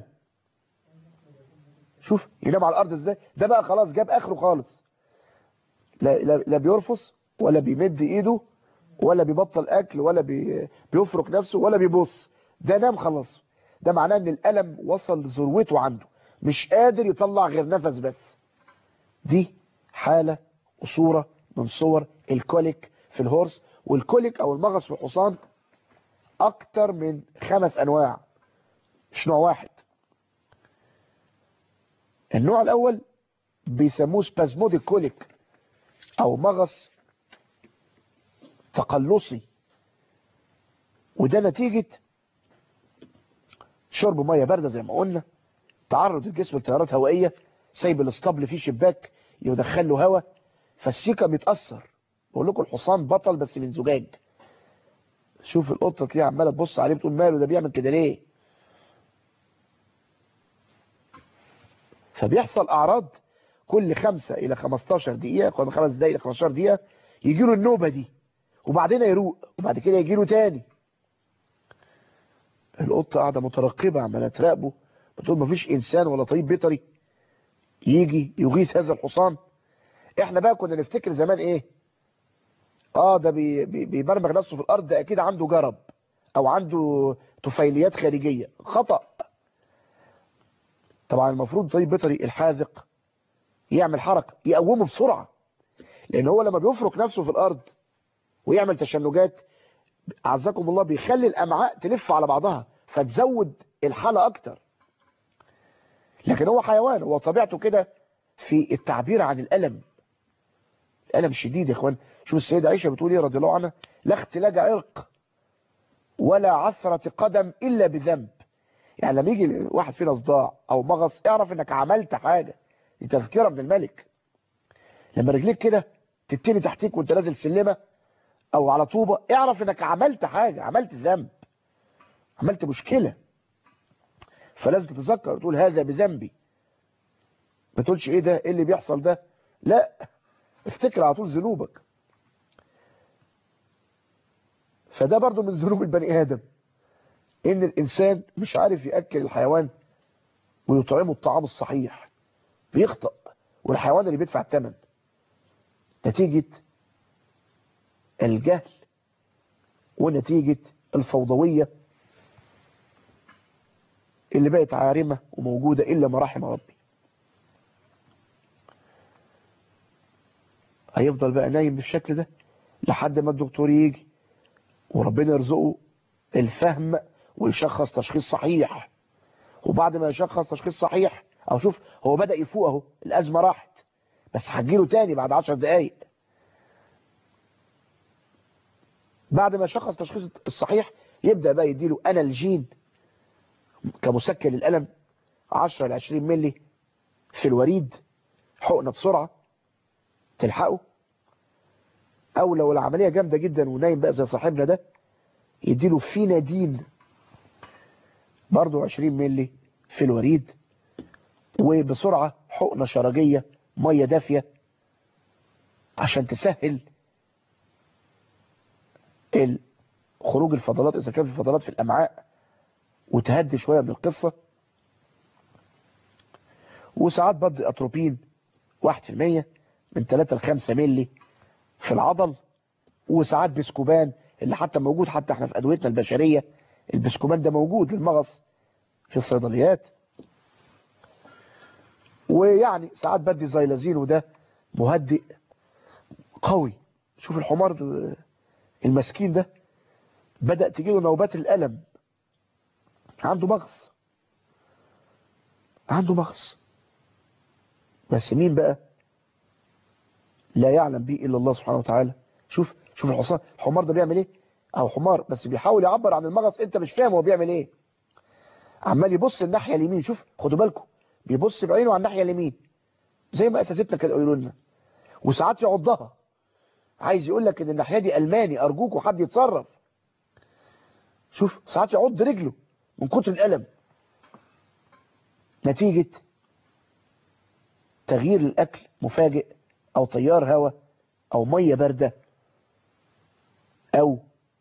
شوف ينام على الارض ازاي. ده بقى خلاص جاب اخره خالص، لا, لا, لا بيرفص ولا بيمد ايده ولا بيبطل اكل ولا بي بيفرك نفسه ولا بيبص. ده نام خلاص. ده معناه ان الالم وصل لذروته عنده، مش قادر يطلع غير نفس بس. دي حالة وصورة من صور الكوليك في الهورس. والكوليك او المغص في الحصان اكتر من خمس انواع مش نوع واحد. النوع الاول بيسموه سبازموديك كوليك او مغص تقلصي، وده نتيجة شرب مية باردة زي ما قلنا، تعرض الجسم لتيارات هوائية، سايب الاسطبل فيه شباك يدخل له هواء فالسيكا بيتأثر. بقول لكم الحصان بطل بس من زجاج. شوف القطة تلاقيها عمالة تبص عليه بتقول ماله ده بيعمل كده ليه. فبيحصل اعراض كل خمسة الى خمستاشر دقيقة، كل خمس دقيقة الى خمستاشر دقيقة يجي له النوبة دي وبعدين يروق وبعد كده يجي له تاني. القطة قاعدة مترقبة عمالة تراقبه، بتقول مفيش انسان ولا طبيب بيطري يجي يغيث هذا الحصان. احنا بقى كنا نفتكر زمان ايه، اه ده بي بي بيبرمج نفسه في الارض، ده اكيد عنده جرب او عنده طفيليات خارجية. خطأ. طبعا المفروض طبيب بيطري الحاذق يعمل حركة يقومه بسرعة، لان هو لما بيفرك نفسه في الارض ويعمل تشنجات اعزكم الله بيخلي الامعاء تلف على بعضها فتزود الحالة اكتر. لكن هو حيوان، هو طبيعته كده في التعبير عن الالم، الالم شديد يا اخوان. شوف السيدة عائشة بتقول ايه رضي الله عنها، لا اختلاج عرق ولا عثرة قدم الا بذنب. يعني لما يجي واحد فينا صداع او مغص اعرف انك عملت حاجة دي تذكرة من الملك. لما رجليك كده تتني تحتيك وانت نازل سلمة او على طوبة، اعرف انك عملت حاجة، عملت ذنب، عملت مشكلة. فلازم تتذكر وتقول هذا بذنبي. ما تقولش ايه ده، ايه اللي بيحصل ده، لا، افتكر على طول ذنوبك. فده برضو من ذنوب البني ادم، ان الانسان مش عارف يأكل الحيوان ويطعمه الطعام الصحيح، بيخطأ، والحيوان اللي بيدفع الثمن نتيجة الجهل ونتيجة الفوضوية اللي بقت عارمة وموجودة إلا ما رحم ربي. هيفضل بقى نايم بالشكل ده لحد ما الدكتور يجي وربنا يرزقه الفهم ويشخص تشخيص صحيح. وبعد ما يشخص تشخيص صحيح، او شوف هو بدأ يفوق اهو، الأزمة راحت، بس هتجيله تاني بعد عشر دقايق. بعد ما يشخص تشخيص الصحيح يبدأ بقى يديله انالجين كمسكن للألم عشرة ل عشرين ملي في الوريد، حقنة بسرعة تلحقه. او لو العملية جامدة جدا ونايم بقى زي صاحبنا ده، يديله فينادين برضو عشرين ملي في الوريد، وبسرعة حقنة شرجية مية دافية عشان تسهل خروج الفضلات إذا كان في فضلات في الأمعاء وتهدي شوية من القصة. وساعات بدي أتروبين واحد في المية من ثلاثة ل خمسة ملي في العضل. وساعات بسكوبان اللي حتى موجود، حتى احنا في أدويتنا البشرية البسكوبان ده موجود للمغص في الصيدليات. ويعني ساعات بدي زيلازين، وده مهدئ قوي. شوف الحمار المسكين ده بدأ تجيله نوبات الألم، عنده مغص، عنده مغص، بس مين بقى لا يعلم به إلا الله سبحانه وتعالى. شوف شوف الحصان، الحمار ده بيعمل ايه، او حمار بس بيحاول يعبر عن المغص، انت مش فاهم هو بيعمل ايه. عمال يبص الناحية اليمين، شوف خدوا بالكم، بيبص بعينه على الناحية اليمين زي ما اساتذتنا كانوا يقولوا لنا. وساعات يعضها، عايز يقول لك ان الناحية دي ألماني، ارجوكوا حد يتصرف. شوف ساعات يعض رجله من كتر الألم نتيجة تغيير الأكل مفاجئ، أو تيار هواء، أو مية باردة، أو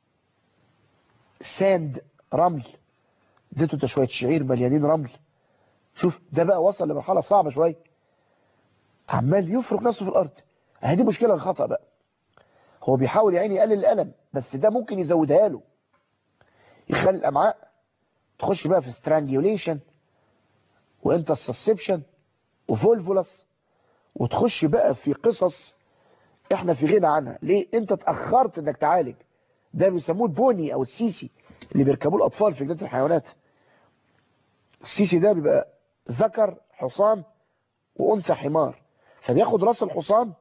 ساند رمل، اديته ده شوية شعير مليانين رمل. شوف ده بقى وصل لمرحلة صعبة شوية، عمال يفرك نفسه في الأرض. هذه مشكلة الخطأ بقى، هو بيحاول يعني يقلل الألم، بس ده ممكن يزودها له، يخلي الأمعاء تخش بقى في سترانجيوليشن وانترسسبشن وفولفولس، وتخش بقى في قصص احنا في غنى عنها. ليه؟ انت اتأخرت انك تعالج. ده بيسموه البوني او السيسي اللي بيركبوه الاطفال في جنينة الحيوانات. السيسي ده بيبقى ذكر حصان وانثى حمار، فبياخد راس الحصان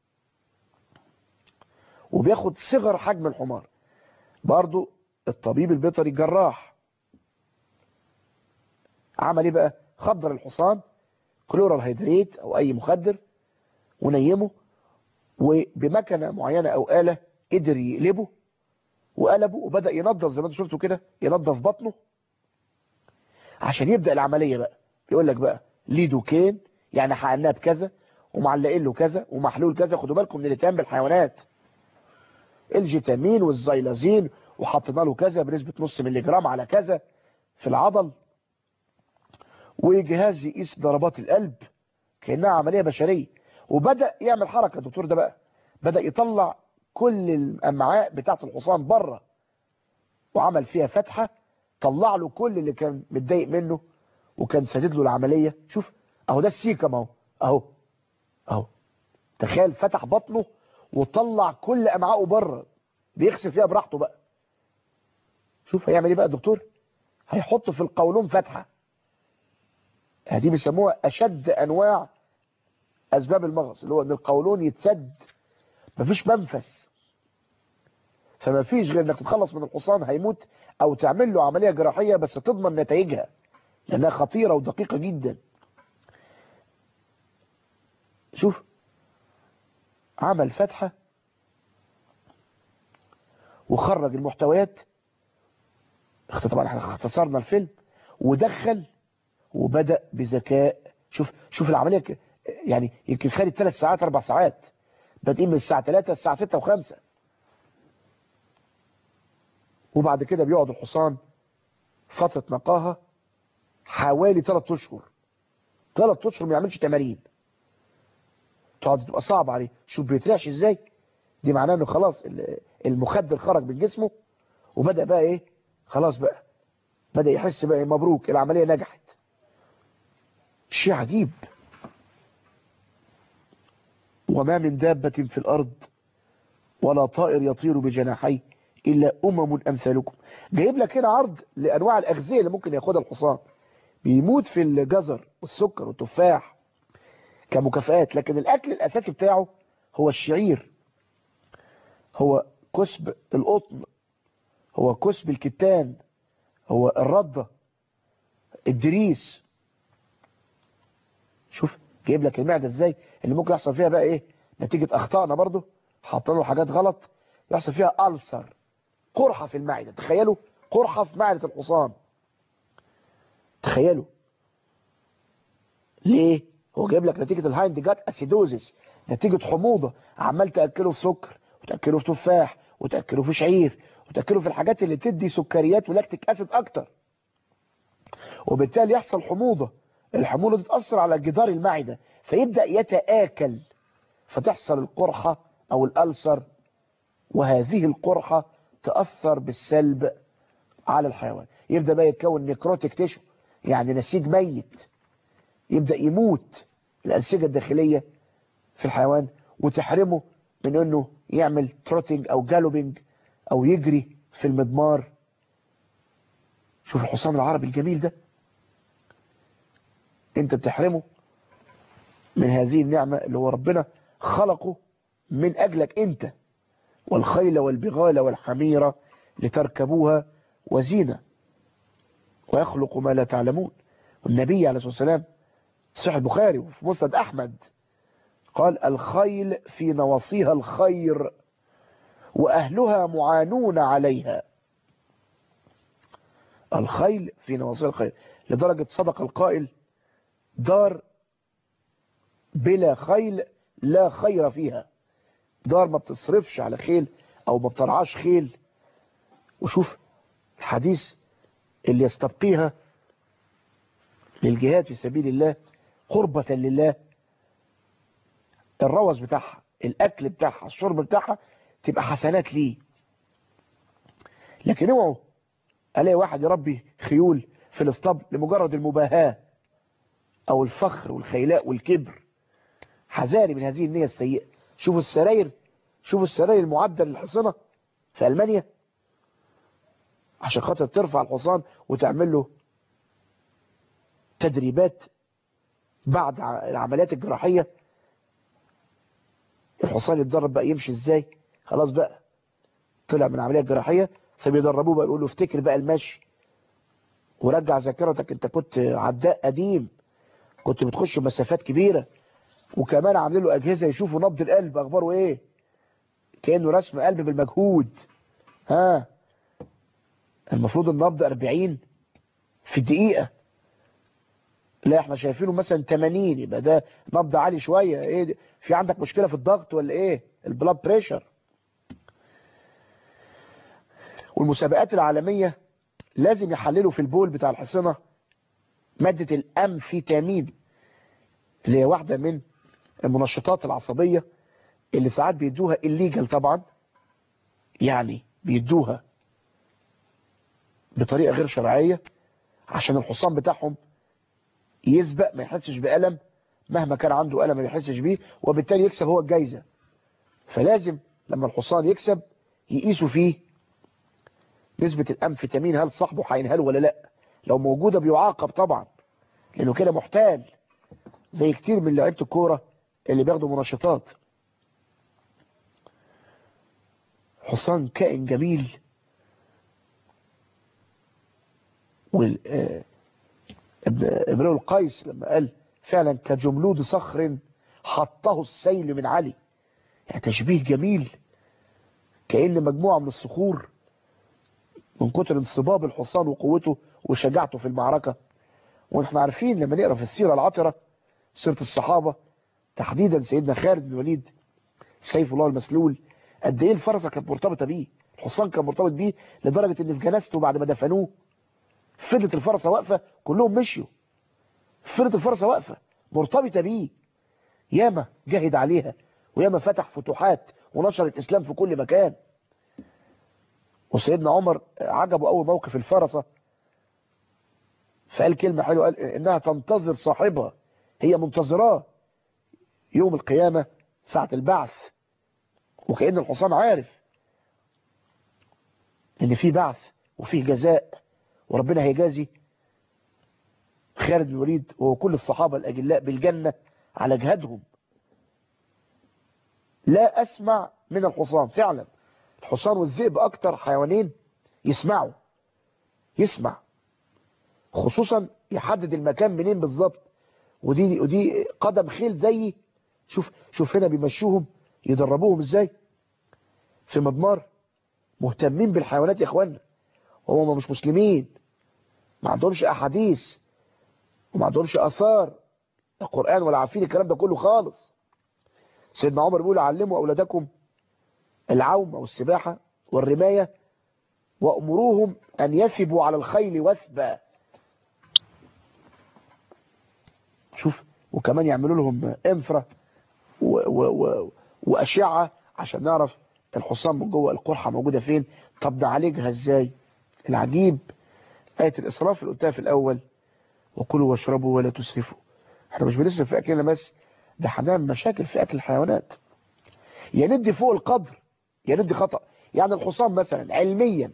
وبياخد صغر حجم الحمار. برضو الطبيب البيطري الجراح عمل ايه بقى؟ خدر الحصان كلورال هيدريت او اي مخدر ونيمه، وبمكنة معينة او آلة قدر يقلبه وقلبه، وبدأ ينظف زي ما انتم شفتوا كده، ينظف بطنه عشان يبدأ العملية بقى. يقول لك بقى ليدوكين يعني حقناه بكذا، ومعلقين له كذا، ومحلول كذا. خدوا بالكم من الاتهام بالحيوانات، الجيتامين والزيلازين وحطينا له كذا بنسبة نص ملي جرام على كذا في العضل، وجهاز يقيس ضربات القلب كأنها عملية بشرية. وبدأ يعمل حركة الدكتور ده بقى، بدأ يطلع كل الأمعاء بتاعت الحصان بره، وعمل فيها فتحة، طلع له كل اللي كان متضايق منه وكان سدد له العملية. شوف اهو ده السيكم اهو اهو اهو، تخيل فتح بطنه وطلع كل امعائه بره، بيغسل فيها براحته بقى. شوف هيعمل ايه بقى الدكتور، هيحط في القولون فتحة. هذه بيسموها اشد انواع اسباب المغص، اللي هو ان القولون يتسد، مفيش منفس، فما فيش غير انك تتخلص من الحصان هيموت، او تعمل له عملية جراحية بس تضمن نتائجها لانها خطيرة ودقيقة جدا. شوف عمل فتحة وخرج المحتويات، طبعا احنا اختصرنا الفيلم، ودخل وبدأ بذكاء. شوف شوف العملية يعني يمكن خدت ثلاث ساعات اربع ساعات، بادئين من الساعة ثلاثة الساعة ستة وخمسة. وبعد كده بيقعد الحصان فترة نقاهة حوالي ثلاث اشهر، ثلاث اشهر ما يعملش تمارين، تقعد تبقى صعب عليه. شوف بيترعش ازاي، دي معناه انه خلاص المخدر خرج من جسمه، وبدأ بقى ايه، خلاص بقى بدأ يحس بقى مبروك العملية نجحت. شيء عجيب. وما من دابة في الأرض ولا طائر يطير بجناحيه إلا أمم أمثالكم. جايب لك هنا عرض لأنواع الأغذية اللي ممكن ياخدها الحصان. بيموت في الجزر والسكر والتفاح كمكافآت، لكن الأكل الأساسي بتاعه هو الشعير، هو كسب القطن، هو كسب الكتان، هو الردة، الدريس. شوف جايب لك المعدة ازاي اللي ممكن يحصل فيها بقى ايه نتيجة اخطائنا برضو، حاطين له حاجات غلط يحصل فيها ألسر، قرحة في المعدة. تخيلوا قرحة في معدة الحصان، تخيلوا ليه؟ هو جايب لك نتيجة الهايند جات اسيدوزيس، نتيجة حموضة، عمال تأكله في سكر وتأكله في تفاح وتأكله في شعير وتأكله في الحاجات اللي تدي سكريات ولاكتيك اسيد اكتر، وبالتالي يحصل حموضة. الحموضة دي تأثر على جدار المعدة فيبدأ يتآكل، فتحصل القرحة او الألسر، وهذه القرحة تأثر بالسلب على الحيوان. يبدأ بقى يتكون نيكروتيك تيشو، يعني نسيج ميت، يبدأ يموت الأنسجة الداخلية في الحيوان، وتحرمه من انه يعمل تروتينج او جالوبينج او يجري في المضمار. شوف الحصان العربي الجميل ده، انت بتحرمه من هذه النعمة اللي هو ربنا خلقه من اجلك انت. والخيل والبغال والحميرة لتركبوها وزينة ويخلق ما لا تعلمون. والنبي عليه الصلاة والسلام صحيح البخاري وفي مسند أحمد قال الخيل في نواصيها الخير وأهلها معانون عليها. الخيل في نواصيها الخير، لدرجة صدق القائل دار بلا خيل لا خير فيها، دار ما بتصرفش على خيل أو ما بترعاش خيل. وشوف الحديث اللي يستبقيها للجهاد في سبيل الله قربة لله، الروث بتاعها، الأكل بتاعها، الشرب بتاعها تبقى حسنات ليه. لكن اوعوا الاقي واحد يربي خيول في الاسطبل لمجرد المباهاة او الفخر والخيلاء والكبر. حذاري من هذه النية السيئة. شوفوا السراير، شوفوا السراير المعدة للحصنة في ألمانيا عشان خاطر ترفع الحصان وتعمل له تدريبات بعد العمليات الجراحية. الحصان يتدرب بقى يمشي ازاي، خلاص بقى طلع من العملية الجراحية، فبيدربوه بقى يقولوا افتكر بقى المشي ورجع ذاكرتك، انت كنت عداء قديم، كنت بتخش مسافات كبيرة. وكمان عاملين له اجهزة يشوفوا نبض القلب اخباره ايه، كأنه رسم قلب بالمجهود. ها المفروض النبض أربعين في الدقيقة، لا احنا شايفينه مثلا ثمانين، يبقى ده نبض عالي شوية. ايه ده؟ في عندك مشكلة في الضغط ولا ايه، البلاد بريشر. والمسابقات العالمية لازم يحللوا في البول بتاع الحصنة مادة الأمفيتامين اللي هي واحدة من المنشطات العصبية اللي ساعات بيدوها الليجل طبعا، يعني بيدوها بطريقة غير شرعية عشان الحصان بتاعهم يسبق ما يحسش بألم، مهما كان عنده ألم ما يحسش بيه، وبالتالي يكسب هو الجايزة. فلازم لما الحصان يكسب يقيسوا فيه نسبة الأمفيتامين، هل صاحبه هينهله ولا لا. لو موجودة بيعاقب طبعا لأنه كده محتال، زي كتير من لعيبه الكورة اللي بياخدوا منشطات. حصان كائن جميل، وابن القيس لما قال فعلا كجملود صخر حطه السيل من علي. يعني تشبيه جميل، كأن مجموعة من الصخور من كتر انصباب الحصان وقوته وشجاعته في المعركة. ونحن عارفين لما نقرأ في السيرة العطرة، سيرة الصحابة تحديدا سيدنا خالد بن الوليد سيف الله المسلول، قد ايه الفرسة كانت مرتبطة بيه، الحصان كان مرتبط بيه لدرجة ان في جنازته بعد ما دفنوه فضلت الفرسة واقفة، كلهم مشيوا، فضلت الفرسة واقفة مرتبطة بيه. ياما جاهد عليها، وياما فتح فتوحات ونشر الإسلام في كل مكان. وسيدنا عمر عجبه أول موقف الفرسة، فقال كلمة حلوة، قال إنها تنتظر صاحبها، هي منتظراه يوم القيامة ساعة البعث. وكأن الحصان عارف إن في بعث وفيه جزاء، وربنا هيجازي خالد بن الوليد وكل الصحابة الأجلاء بالجنة على جهادهم. لا أسمع من الحصان، فعلا الحصان والذئب أكتر حيوانين يسمعوا، يسمع، خصوصا يحدد المكان منين بالظبط. ودي ودي قدم خيل زي، شوف شوف هنا بيمشوهم يدربوهم ازاي في مضمار. مهتمين بالحيوانات يا اخوانا، وهم مش مسلمين، ما عندهمش احاديث وما عندهمش اثار القرآن ولا عارفين الكلام ده كله خالص. سيدنا عمر بيقول علموا اولادكم العوم او السباحة والرماية وامروهم ان يثبوا على الخيل وثبا. شوف، وكمان يعملوا لهم انفرة و و و واشعة عشان نعرف الحصان من جوه القرحة موجودة فين. طب نعالجها ازاي؟ العجيب آية الإسراف اللي قلتها في الأول، وكلوا واشربوا ولا تسرفوا. احنا مش بنسرف في أكلنا بس، ده هنعمل مشاكل في أكل الحيوانات. يا ندي فوق القدر يا ندي خطأ. يعني الحصان مثلا علميا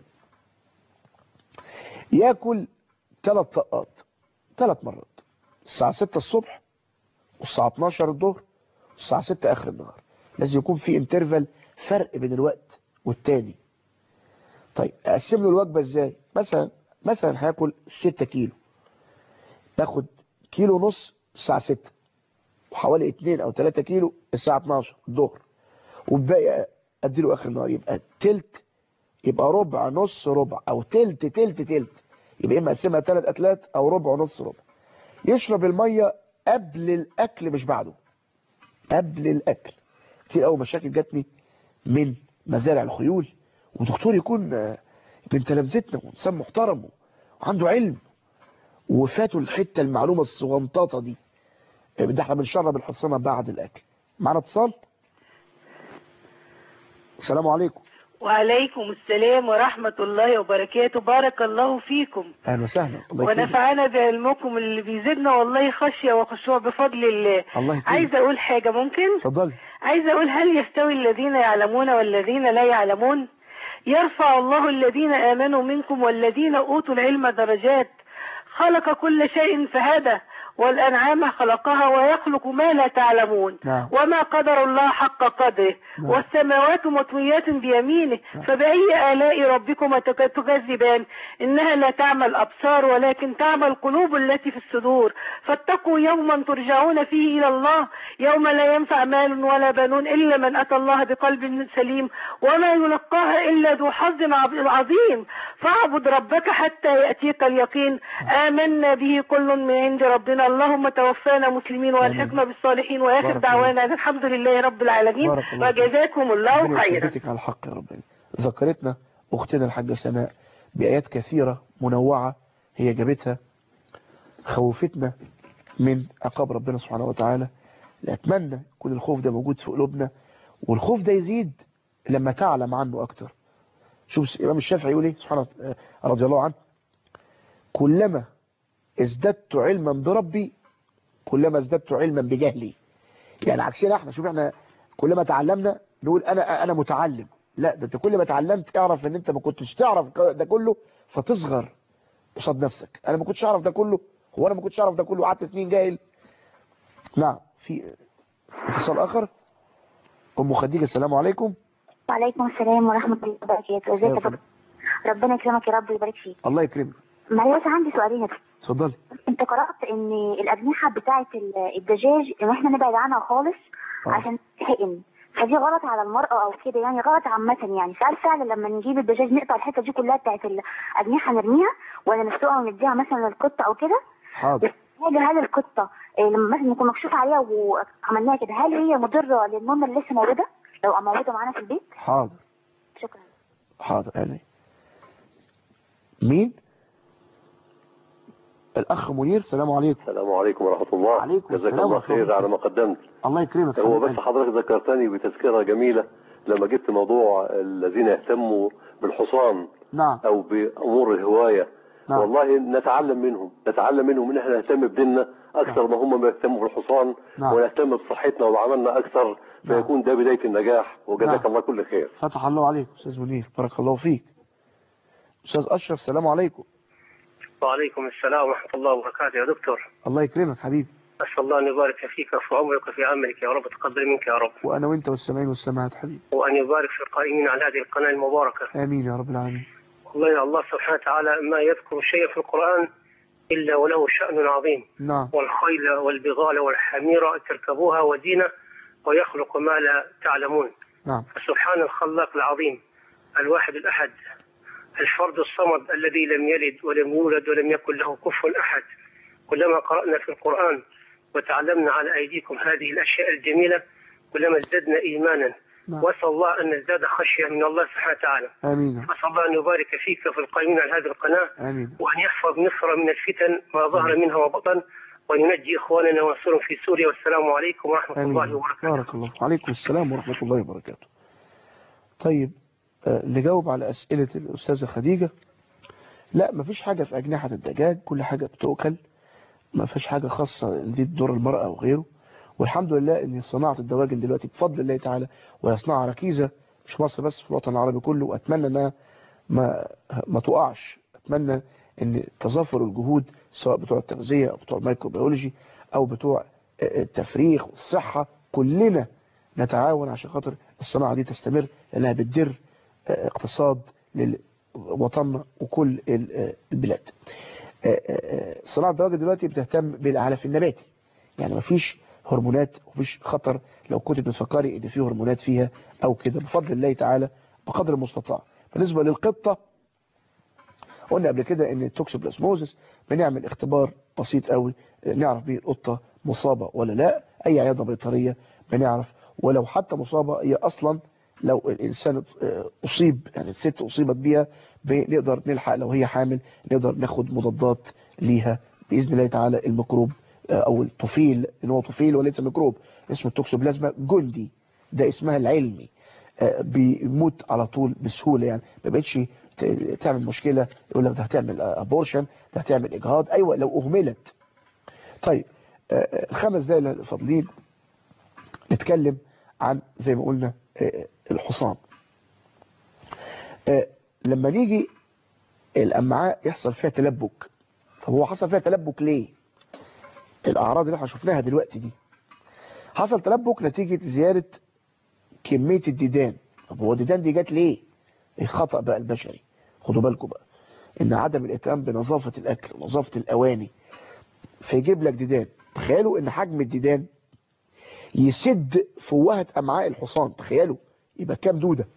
ياكل ثلاث طقات ثلاث مرات، الساعة ستة الصبح والساعة اتناشر الظهر والساعة ستة آخر النهار. لازم يكون في انترفال، فرق بين الوقت والتاني. طيب اقسم له الوجبة ازاي؟ مثلا مثلا هياكل ستة كيلو، باخد كيلو ونص الساعة ستة، وحوالي اتنين او تلاتة كيلو الساعة اتناشر الظهر، والباقي اديله اخر النهار. يبقى تلت، يبقى ربع نص ربع، او تلت تلت تلت. يبقى اما اقسمها ثلاث اتلات او ربع ونص ربع. يشرب المية قبل الاكل مش بعده، قبل الاكل. كتير قوي مشاكل جاتني من مزارع الخيول، ودكتور يكون من تلامذتنا وانسان محترم وعنده علم، وفاتوا الحته المعلومه الصغنطاطه دي، ده احنا بنشرب الحصانه بعد الاكل. معانا اتصال. السلام عليكم.
وعليكم السلام ورحمة الله وبركاته. بارك الله فيكم.
اهلا وسهلا.
ونفعنا بعلمكم اللي بيزيدنا والله خشية وخشوع بفضل الله.
الله يكرمك.
عايزة اقول حاجة ممكن؟
اتفضلي.
عايزة اقول هل يستوي الذين يعلمون والذين لا يعلمون؟ يرفع الله الذين آمنوا منكم والذين أوتوا العلم درجات. خلق كل شيء فهدى، والأنعام خلقها ويخلق ما لا تعلمون.
نعم.
وما قدر الله حق قدره. نعم. والسماوات مطويات بيمينه. نعم. فبأي آلاء ربكما تكذبان؟ إنها لا تعمى الأبصار ولكن تعمى القلوب التي في الصدور. فاتقوا يوما ترجعون فيه إلى الله، يوم لا ينفع مال ولا بنون إلا من أتى الله بقلب سليم، وما يلقاها إلا ذو حظ عظيم. فاعبد ربك حتى يأتيك اليقين. آمنا به كل من عند ربنا، اللهم توفانا مسلمين والحقنا بالصالحين. واخر دعوانا ان الحمد لله رب العالمين، وجزاكم الله خيرا.
على الحق يا رب. ذكرتنا اختنا الحاجه سناء بايات كثيره منوعه هي جابتها، خوفتنا من عقاب ربنا سبحانه وتعالى. اتمنى يكون الخوف ده موجود في قلوبنا، والخوف ده يزيد لما تعلم عنه اكتر. شوف الامام الشافعي يقول ايه سبحانه رضي الله عنه: كلما ازددت علما بربي كلما ازددت علما بجهلي. يعني عكسنا احنا، شوف احنا كلما تعلمنا نقول انا انا متعلم، لا ده انت كل ما تعلمت اعرف ان انت ما كنتش تعرف ده كله فتصغر قصاد نفسك. انا ما كنتش اعرف ده كله، هو انا ما كنتش اعرف ده كله، قعدت سنين جاهل. نعم. في اتصال اخر. ام خديجه السلام عليكم.
وعليكم السلام ورحمه الله وبركاته. ازيك يا دكتور؟ ربنا يكرمك يا رب ويبارك فيك.
الله يكرمك.
معلش عندي سؤالين.
اتفضلي.
انت قرأت ان الأجنحة بتاعة الدجاج ان احنا نبعد عنها خالص
آه.
عشان تتحقن، فدي غلط على المرأة او كده يعني، غلط عامة يعني. سأل فعلا لما نجيب الدجاج نقطع الحتة دي كلها بتاعة الأجنحة نرميها، ولا نسلقها ونديها مثلا للقطة او كده؟
حاضر.
هل هل القطة لما مثلا نكون مكشوف عليها وعملناها كده، هل هي مضرة للنملة اللي لسه مولودة لو موجودة معانا في البيت؟
حاضر.
شكرا.
حاضر. يعني مين؟ الأخ منير. السلام عليكم.
السلام عليكم ورحمة الله.
عليكم
جزاك
السلام
الله
ورحمة
خير
الله.
على ما قدمت.
الله يكرمك.
هو
حبيب
بس
قلبي.
حضرتك ذكرتني بتذكرة جميلة لما جبت موضوع الذين يهتموا بالحصان
نعم.
أو بأمور الهواية.
نعم.
والله نتعلم منهم نتعلم منهم ان احنا نهتم بديننا اكثر
نعم.
ما هم بيهتموا بالحصان.
نعم.
ونهتم بصحتنا وعملنا اكثر.
نعم.
فيكون ده بداية النجاح. وجزاك
نعم.
الله كل خير.
فتح الله عليك أستاذ منير، بارك الله فيك. أستاذ أشرف. السلام عليكم.
وعليكم السلام ورحمة الله وبركاته يا دكتور.
الله يكرمك حبيبي.
أسأل الله أن يبارك فيك في عمرك وفي عملك يا رب، تقبل منك يا رب.
وأنا وأنت والسامعين والسماعات حبيبي.
وأن يبارك في القائمين على هذه القناة المباركة.
آمين يا رب العالمين.
والله يا الله سبحانه وتعالى ما يذكر شيء في القرآن إلا وله شأن عظيم.
نعم.
والخيل والبغال والحمير تركبوها وزينة ويخلق ما لا تعلمون.
نعم.
فسبحان الخلاق العظيم الواحد الأحد الفرد الصمد الذي لم يلد ولم يولد ولم يكن له كفوا أحد. كلما قرأنا في القرآن وتعلمنا على أيديكم هذه الأشياء الجميلة كلما ازددنا إيمانا.
نعم.
وأسأل الله أن نزداد خشية من الله سبحانه وتعالى.
آمين.
وأسأل الله أن يبارك فيك في القائمين على هذه القناة.
آمين.
وأن يحفظ مصر من الفتن ما ظهر منها وبطن، وأن ينجي إخواننا وانصرهم في سوريا. والسلام عليكم ورحمة
آمين.
الله وبركاته.
بارك الله. وعليكم السلام ورحمة الله وبركاته. طيب آه نجاوب على أسئلة الأستاذة خديجة. لا مفيش حاجة في أجنحة الدجاج، كل حاجة بتؤكل، ما فيش حاجة خاصة دي دور المرأة وغيره. والحمد لله ان صناعة الدواجن دلوقتي بفضل الله تعالى ويصنعها ركيزة مش مصر بس، في الوطن العربي كله. واتمنى انها ما ما تقعش. اتمنى ان تظافر الجهود سواء بتوع التغذية او بتوع الميكروبيولوجي او بتوع التفريخ والصحة، كلنا نتعاون عشان خاطر الصناعة دي تستمر، لانها بتدر اقتصاد لوطننا وكل البلاد. صناعة الدواجن دلوقتي بتهتم بالعلف النباتي، يعني مفيش هرمونات ومفيش خطر لو كنت بتفكري ان في هرمونات فيها او كده، بفضل الله تعالى بقدر المستطاع. بالنسبة للقطة قلنا قبل كده ان التوكسوبلازموزس بنعمل اختبار بسيط قوي نعرف بيه القطة مصابة ولا لا. اي عيادة بيطرية بنعرف، ولو حتى مصابة هي اصلا لو الانسان اصيب يعني الست اصيبت بيها بنقدر نلحق، لو هي حامل نقدر ناخد مضادات ليها باذن الله تعالى. الميكروب او الطفيل، ان هو طفيل وليس ميكروب، اسمه التوكسوبلازما جندي، ده اسمها العلمي، بيموت على طول بسهولة، يعني ما بقتش تعمل مشكلة يقول لك ده هتعمل ابورشن، ده هتعمل اجهاض. ايوه لو اهملت. طيب الخمس دقايق الفاضلين نتكلم عن زي ما قلنا الحصان. لما نيجي الامعاء يحصل فيها تلبك، طب هو حصل فيها تلبك ليه؟ الاعراض اللي احنا شفناها دلوقتي دي حصل تلبك نتيجة زيادة كمية الديدان. طب هو الديدان دي جت ليه؟ الخطأ بقى البشري. خدوا بالكم بقى ان عدم الاهتمام بنظافة الاكل ونظافة الاواني فيجيب لك ديدان. تخيلوا ان حجم الديدان يسد فوهة امعاء الحصان، تخيلوا يبقى كام دودة.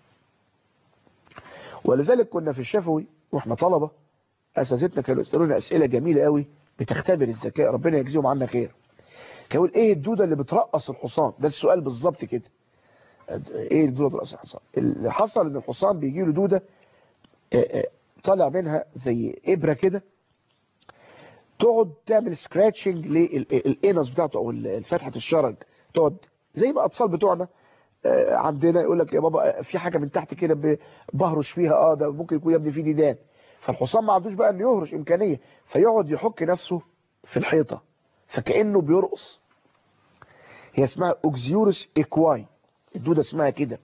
ولذلك كنا في الشفوي واحنا طلبة اساتذتنا كانوا يسألونا اسئلة جميلة قوي بتختبر الذكاء، ربنا يجزيهم عنا خير. كانوا ايه الدودة اللي بترقص الحصان؟ ده السؤال بالظبط كده. ايه الدودة اللي بترقص الحصان؟ اللي حصل ان الحصان بيجي له دودة طالع منها زي ابرة كده تقعد تعمل سكراتشنج للانس بتاعته او فتحة الشرج، تقعد زي ما اطفال بتوعنا عندنا يقول لك يا بابا في حاجة من تحت كده بهرش فيها، اه ده ممكن يكون يا ابني فيه ديدان. فالحصان ما عندوش بقى انه يهرش امكانية، فيقعد يحك نفسه في الحيطة فكأنه بيرقص. هي اسمها اوكزيورس ايكواي، الدودة اسمها كده.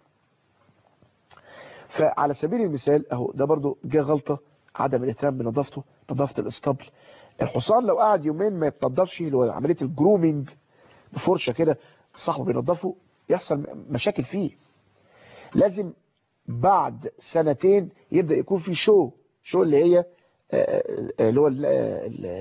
فعلى سبيل المثال اهو ده برضو جه غلطة، عدم الاهتمام بنظافته، نظافة الاسطبل. الحصان لو قعد يومين ما يتنضفش، اللي هو عملية الجرومينج بفرشة كده صاحبه بينظفه، يحصل مشاكل فيه. لازم بعد سنتين يبدأ يكون في شو شو اللي هي اللي هو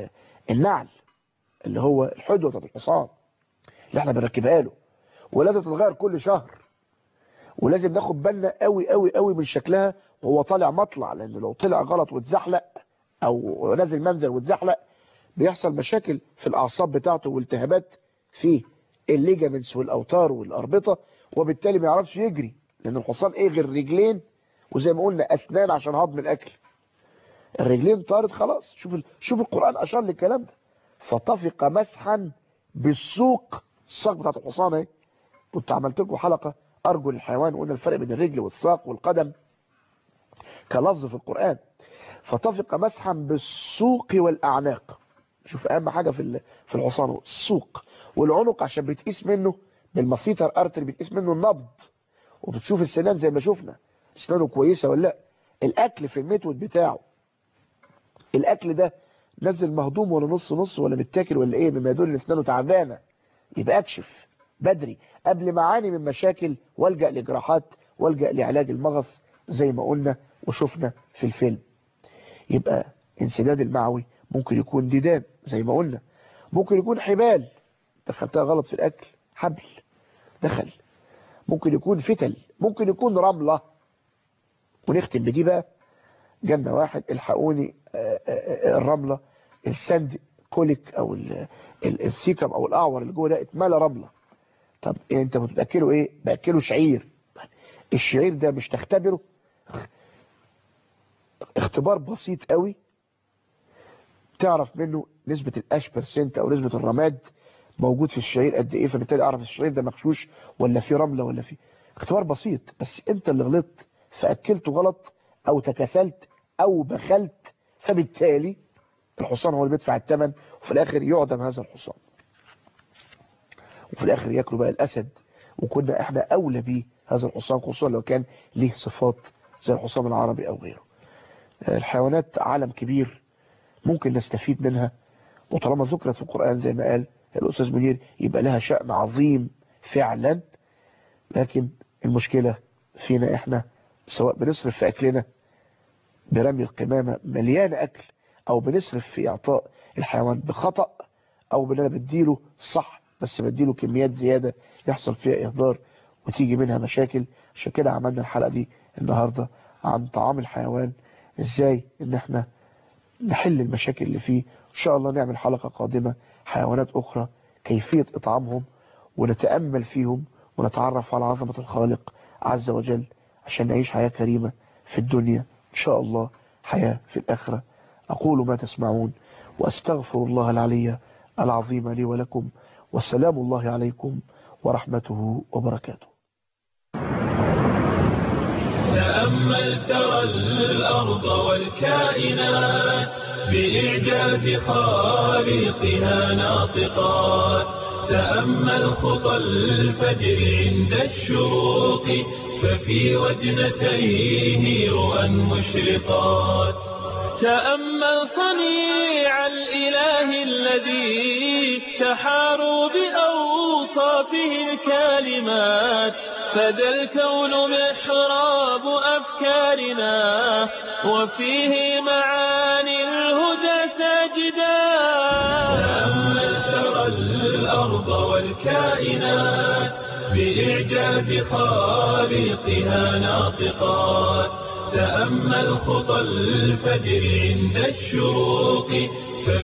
النعل اللي هو الحدوة بتاعت الحصان اللي احنا بنركبها له، ولازم تتغير كل شهر، ولازم ناخد بالنا قوي قوي قوي من شكلها وهو طالع مطلع، لانه لو طلع غلط واتزحلق او نازل منزل واتزحلق بيحصل مشاكل في الاعصاب بتاعته والتهابات في الليجامنتس والاوتار والاربطه، وبالتالي ما يعرفش يجري، لان الحصان ايه غير رجلين وزي ما قلنا اسنان عشان هضم الاكل. الرجلين طارت خلاص. شوف شوف القران اشار للكلام ده. فطفق مسحا بالسوق، الساق بتاعت الحصان اهي. كنت عملت لكم حلقه ارجل الحيوان وقلنا الفرق بين الرجل والساق والقدم كلفظ في القران. فطفق مسحا بالسوق والاعناق. شوف اهم حاجه في في الحصان السوق والعنق، عشان بتقيس منه بالمسيطر ارتر، بتقيس منه النبض وبتشوف السنان زي ما شفنا سنانه كويسه ولا لا. الاكل في الميتود بتاعه، الاكل ده نزل مهضوم ولا نص نص ولا متاكل ولا ايه، بما يدل ان اسنانه تعبانه، يبقى اكشف بدري قبل ما اعاني من مشاكل والجا لجراحات والجا لعلاج المغص زي ما قلنا وشفنا في الفيلم. يبقى انسداد المعوي ممكن يكون ديدان زي ما قلنا، ممكن يكون حبال دخلتها غلط في الاكل، حبل دخل، ممكن يكون فتل، ممكن يكون رملة. ونختم بدي بقى، جالنا واحد الحقوني الرملة السند كوليك او السيكم او الاعور اللي جوه ده اتملى رملة. طب إيه انت بتاكله ايه؟ باكله شعير. الشعير ده مش تختبره؟ اختبار بسيط قوي تعرف منه نسبة الاش برسنت او نسبة الرماد موجود في الشعير قد ايه، فبالتالي اعرف الشعير ده مغشوش ولا فيه رملة ولا فيه. اختبار بسيط، بس انت اللي غلطت فاكلته غلط او تكاسلت او بخلت، فبالتالي الحصان هو اللي بيدفع الثمن، وفي الاخر يعدم هذا الحصان، وفي الاخر ياكله بقى الاسد، وكنا احنا اولى بيه هذا الحصان، خصوصا لو كان ليه صفات زي الحصان العربي او غيره. الحيوانات عالم كبير ممكن نستفيد منها، وطالما ذكرت في القرآن زي ما قال الأستاذ منير يبقى لها شأن عظيم فعلا. لكن المشكلة فينا احنا، سواء بنصرف في أكلنا برمي القمامة مليانة أكل، أو بنصرف في إعطاء الحيوان بخطأ، أو بأننا بديله صح بس بديله كميات زيادة يحصل فيها إهدار وتيجي منها مشاكل. عشان كده عملنا الحلقة دي النهاردة عن طعام الحيوان، ازاي ان احنا نحل المشاكل اللي فيه. ان شاء الله نعمل حلقة قادمة حيوانات اخرى كيفية اطعامهم، ونتأمل فيهم ونتعرف على عظمة الخالق عز وجل، عشان نعيش حياة كريمة في الدنيا ان شاء الله، حياة في الاخرة. اقول ما تسمعون واستغفر الله العلي العظيم لي ولكم، والسلام الله عليكم ورحمته وبركاته.
تأمل ترى الأرض والكائنات بإعجاز خالقها ناطقات. تأمل خطى الفجر عند الشروق، ففي وجنتيه رؤى مشرقات. تأمل صنيع الإله الذي تحاروا بأوصافه الكالمات، فذا الكون محراب أفكارنا وفيه معاني الهدى ساجدا. تأمل ترى الأرض والكائنات بإعجاز خالقها ناطقات. تأمل خطى الفجر عند الشروق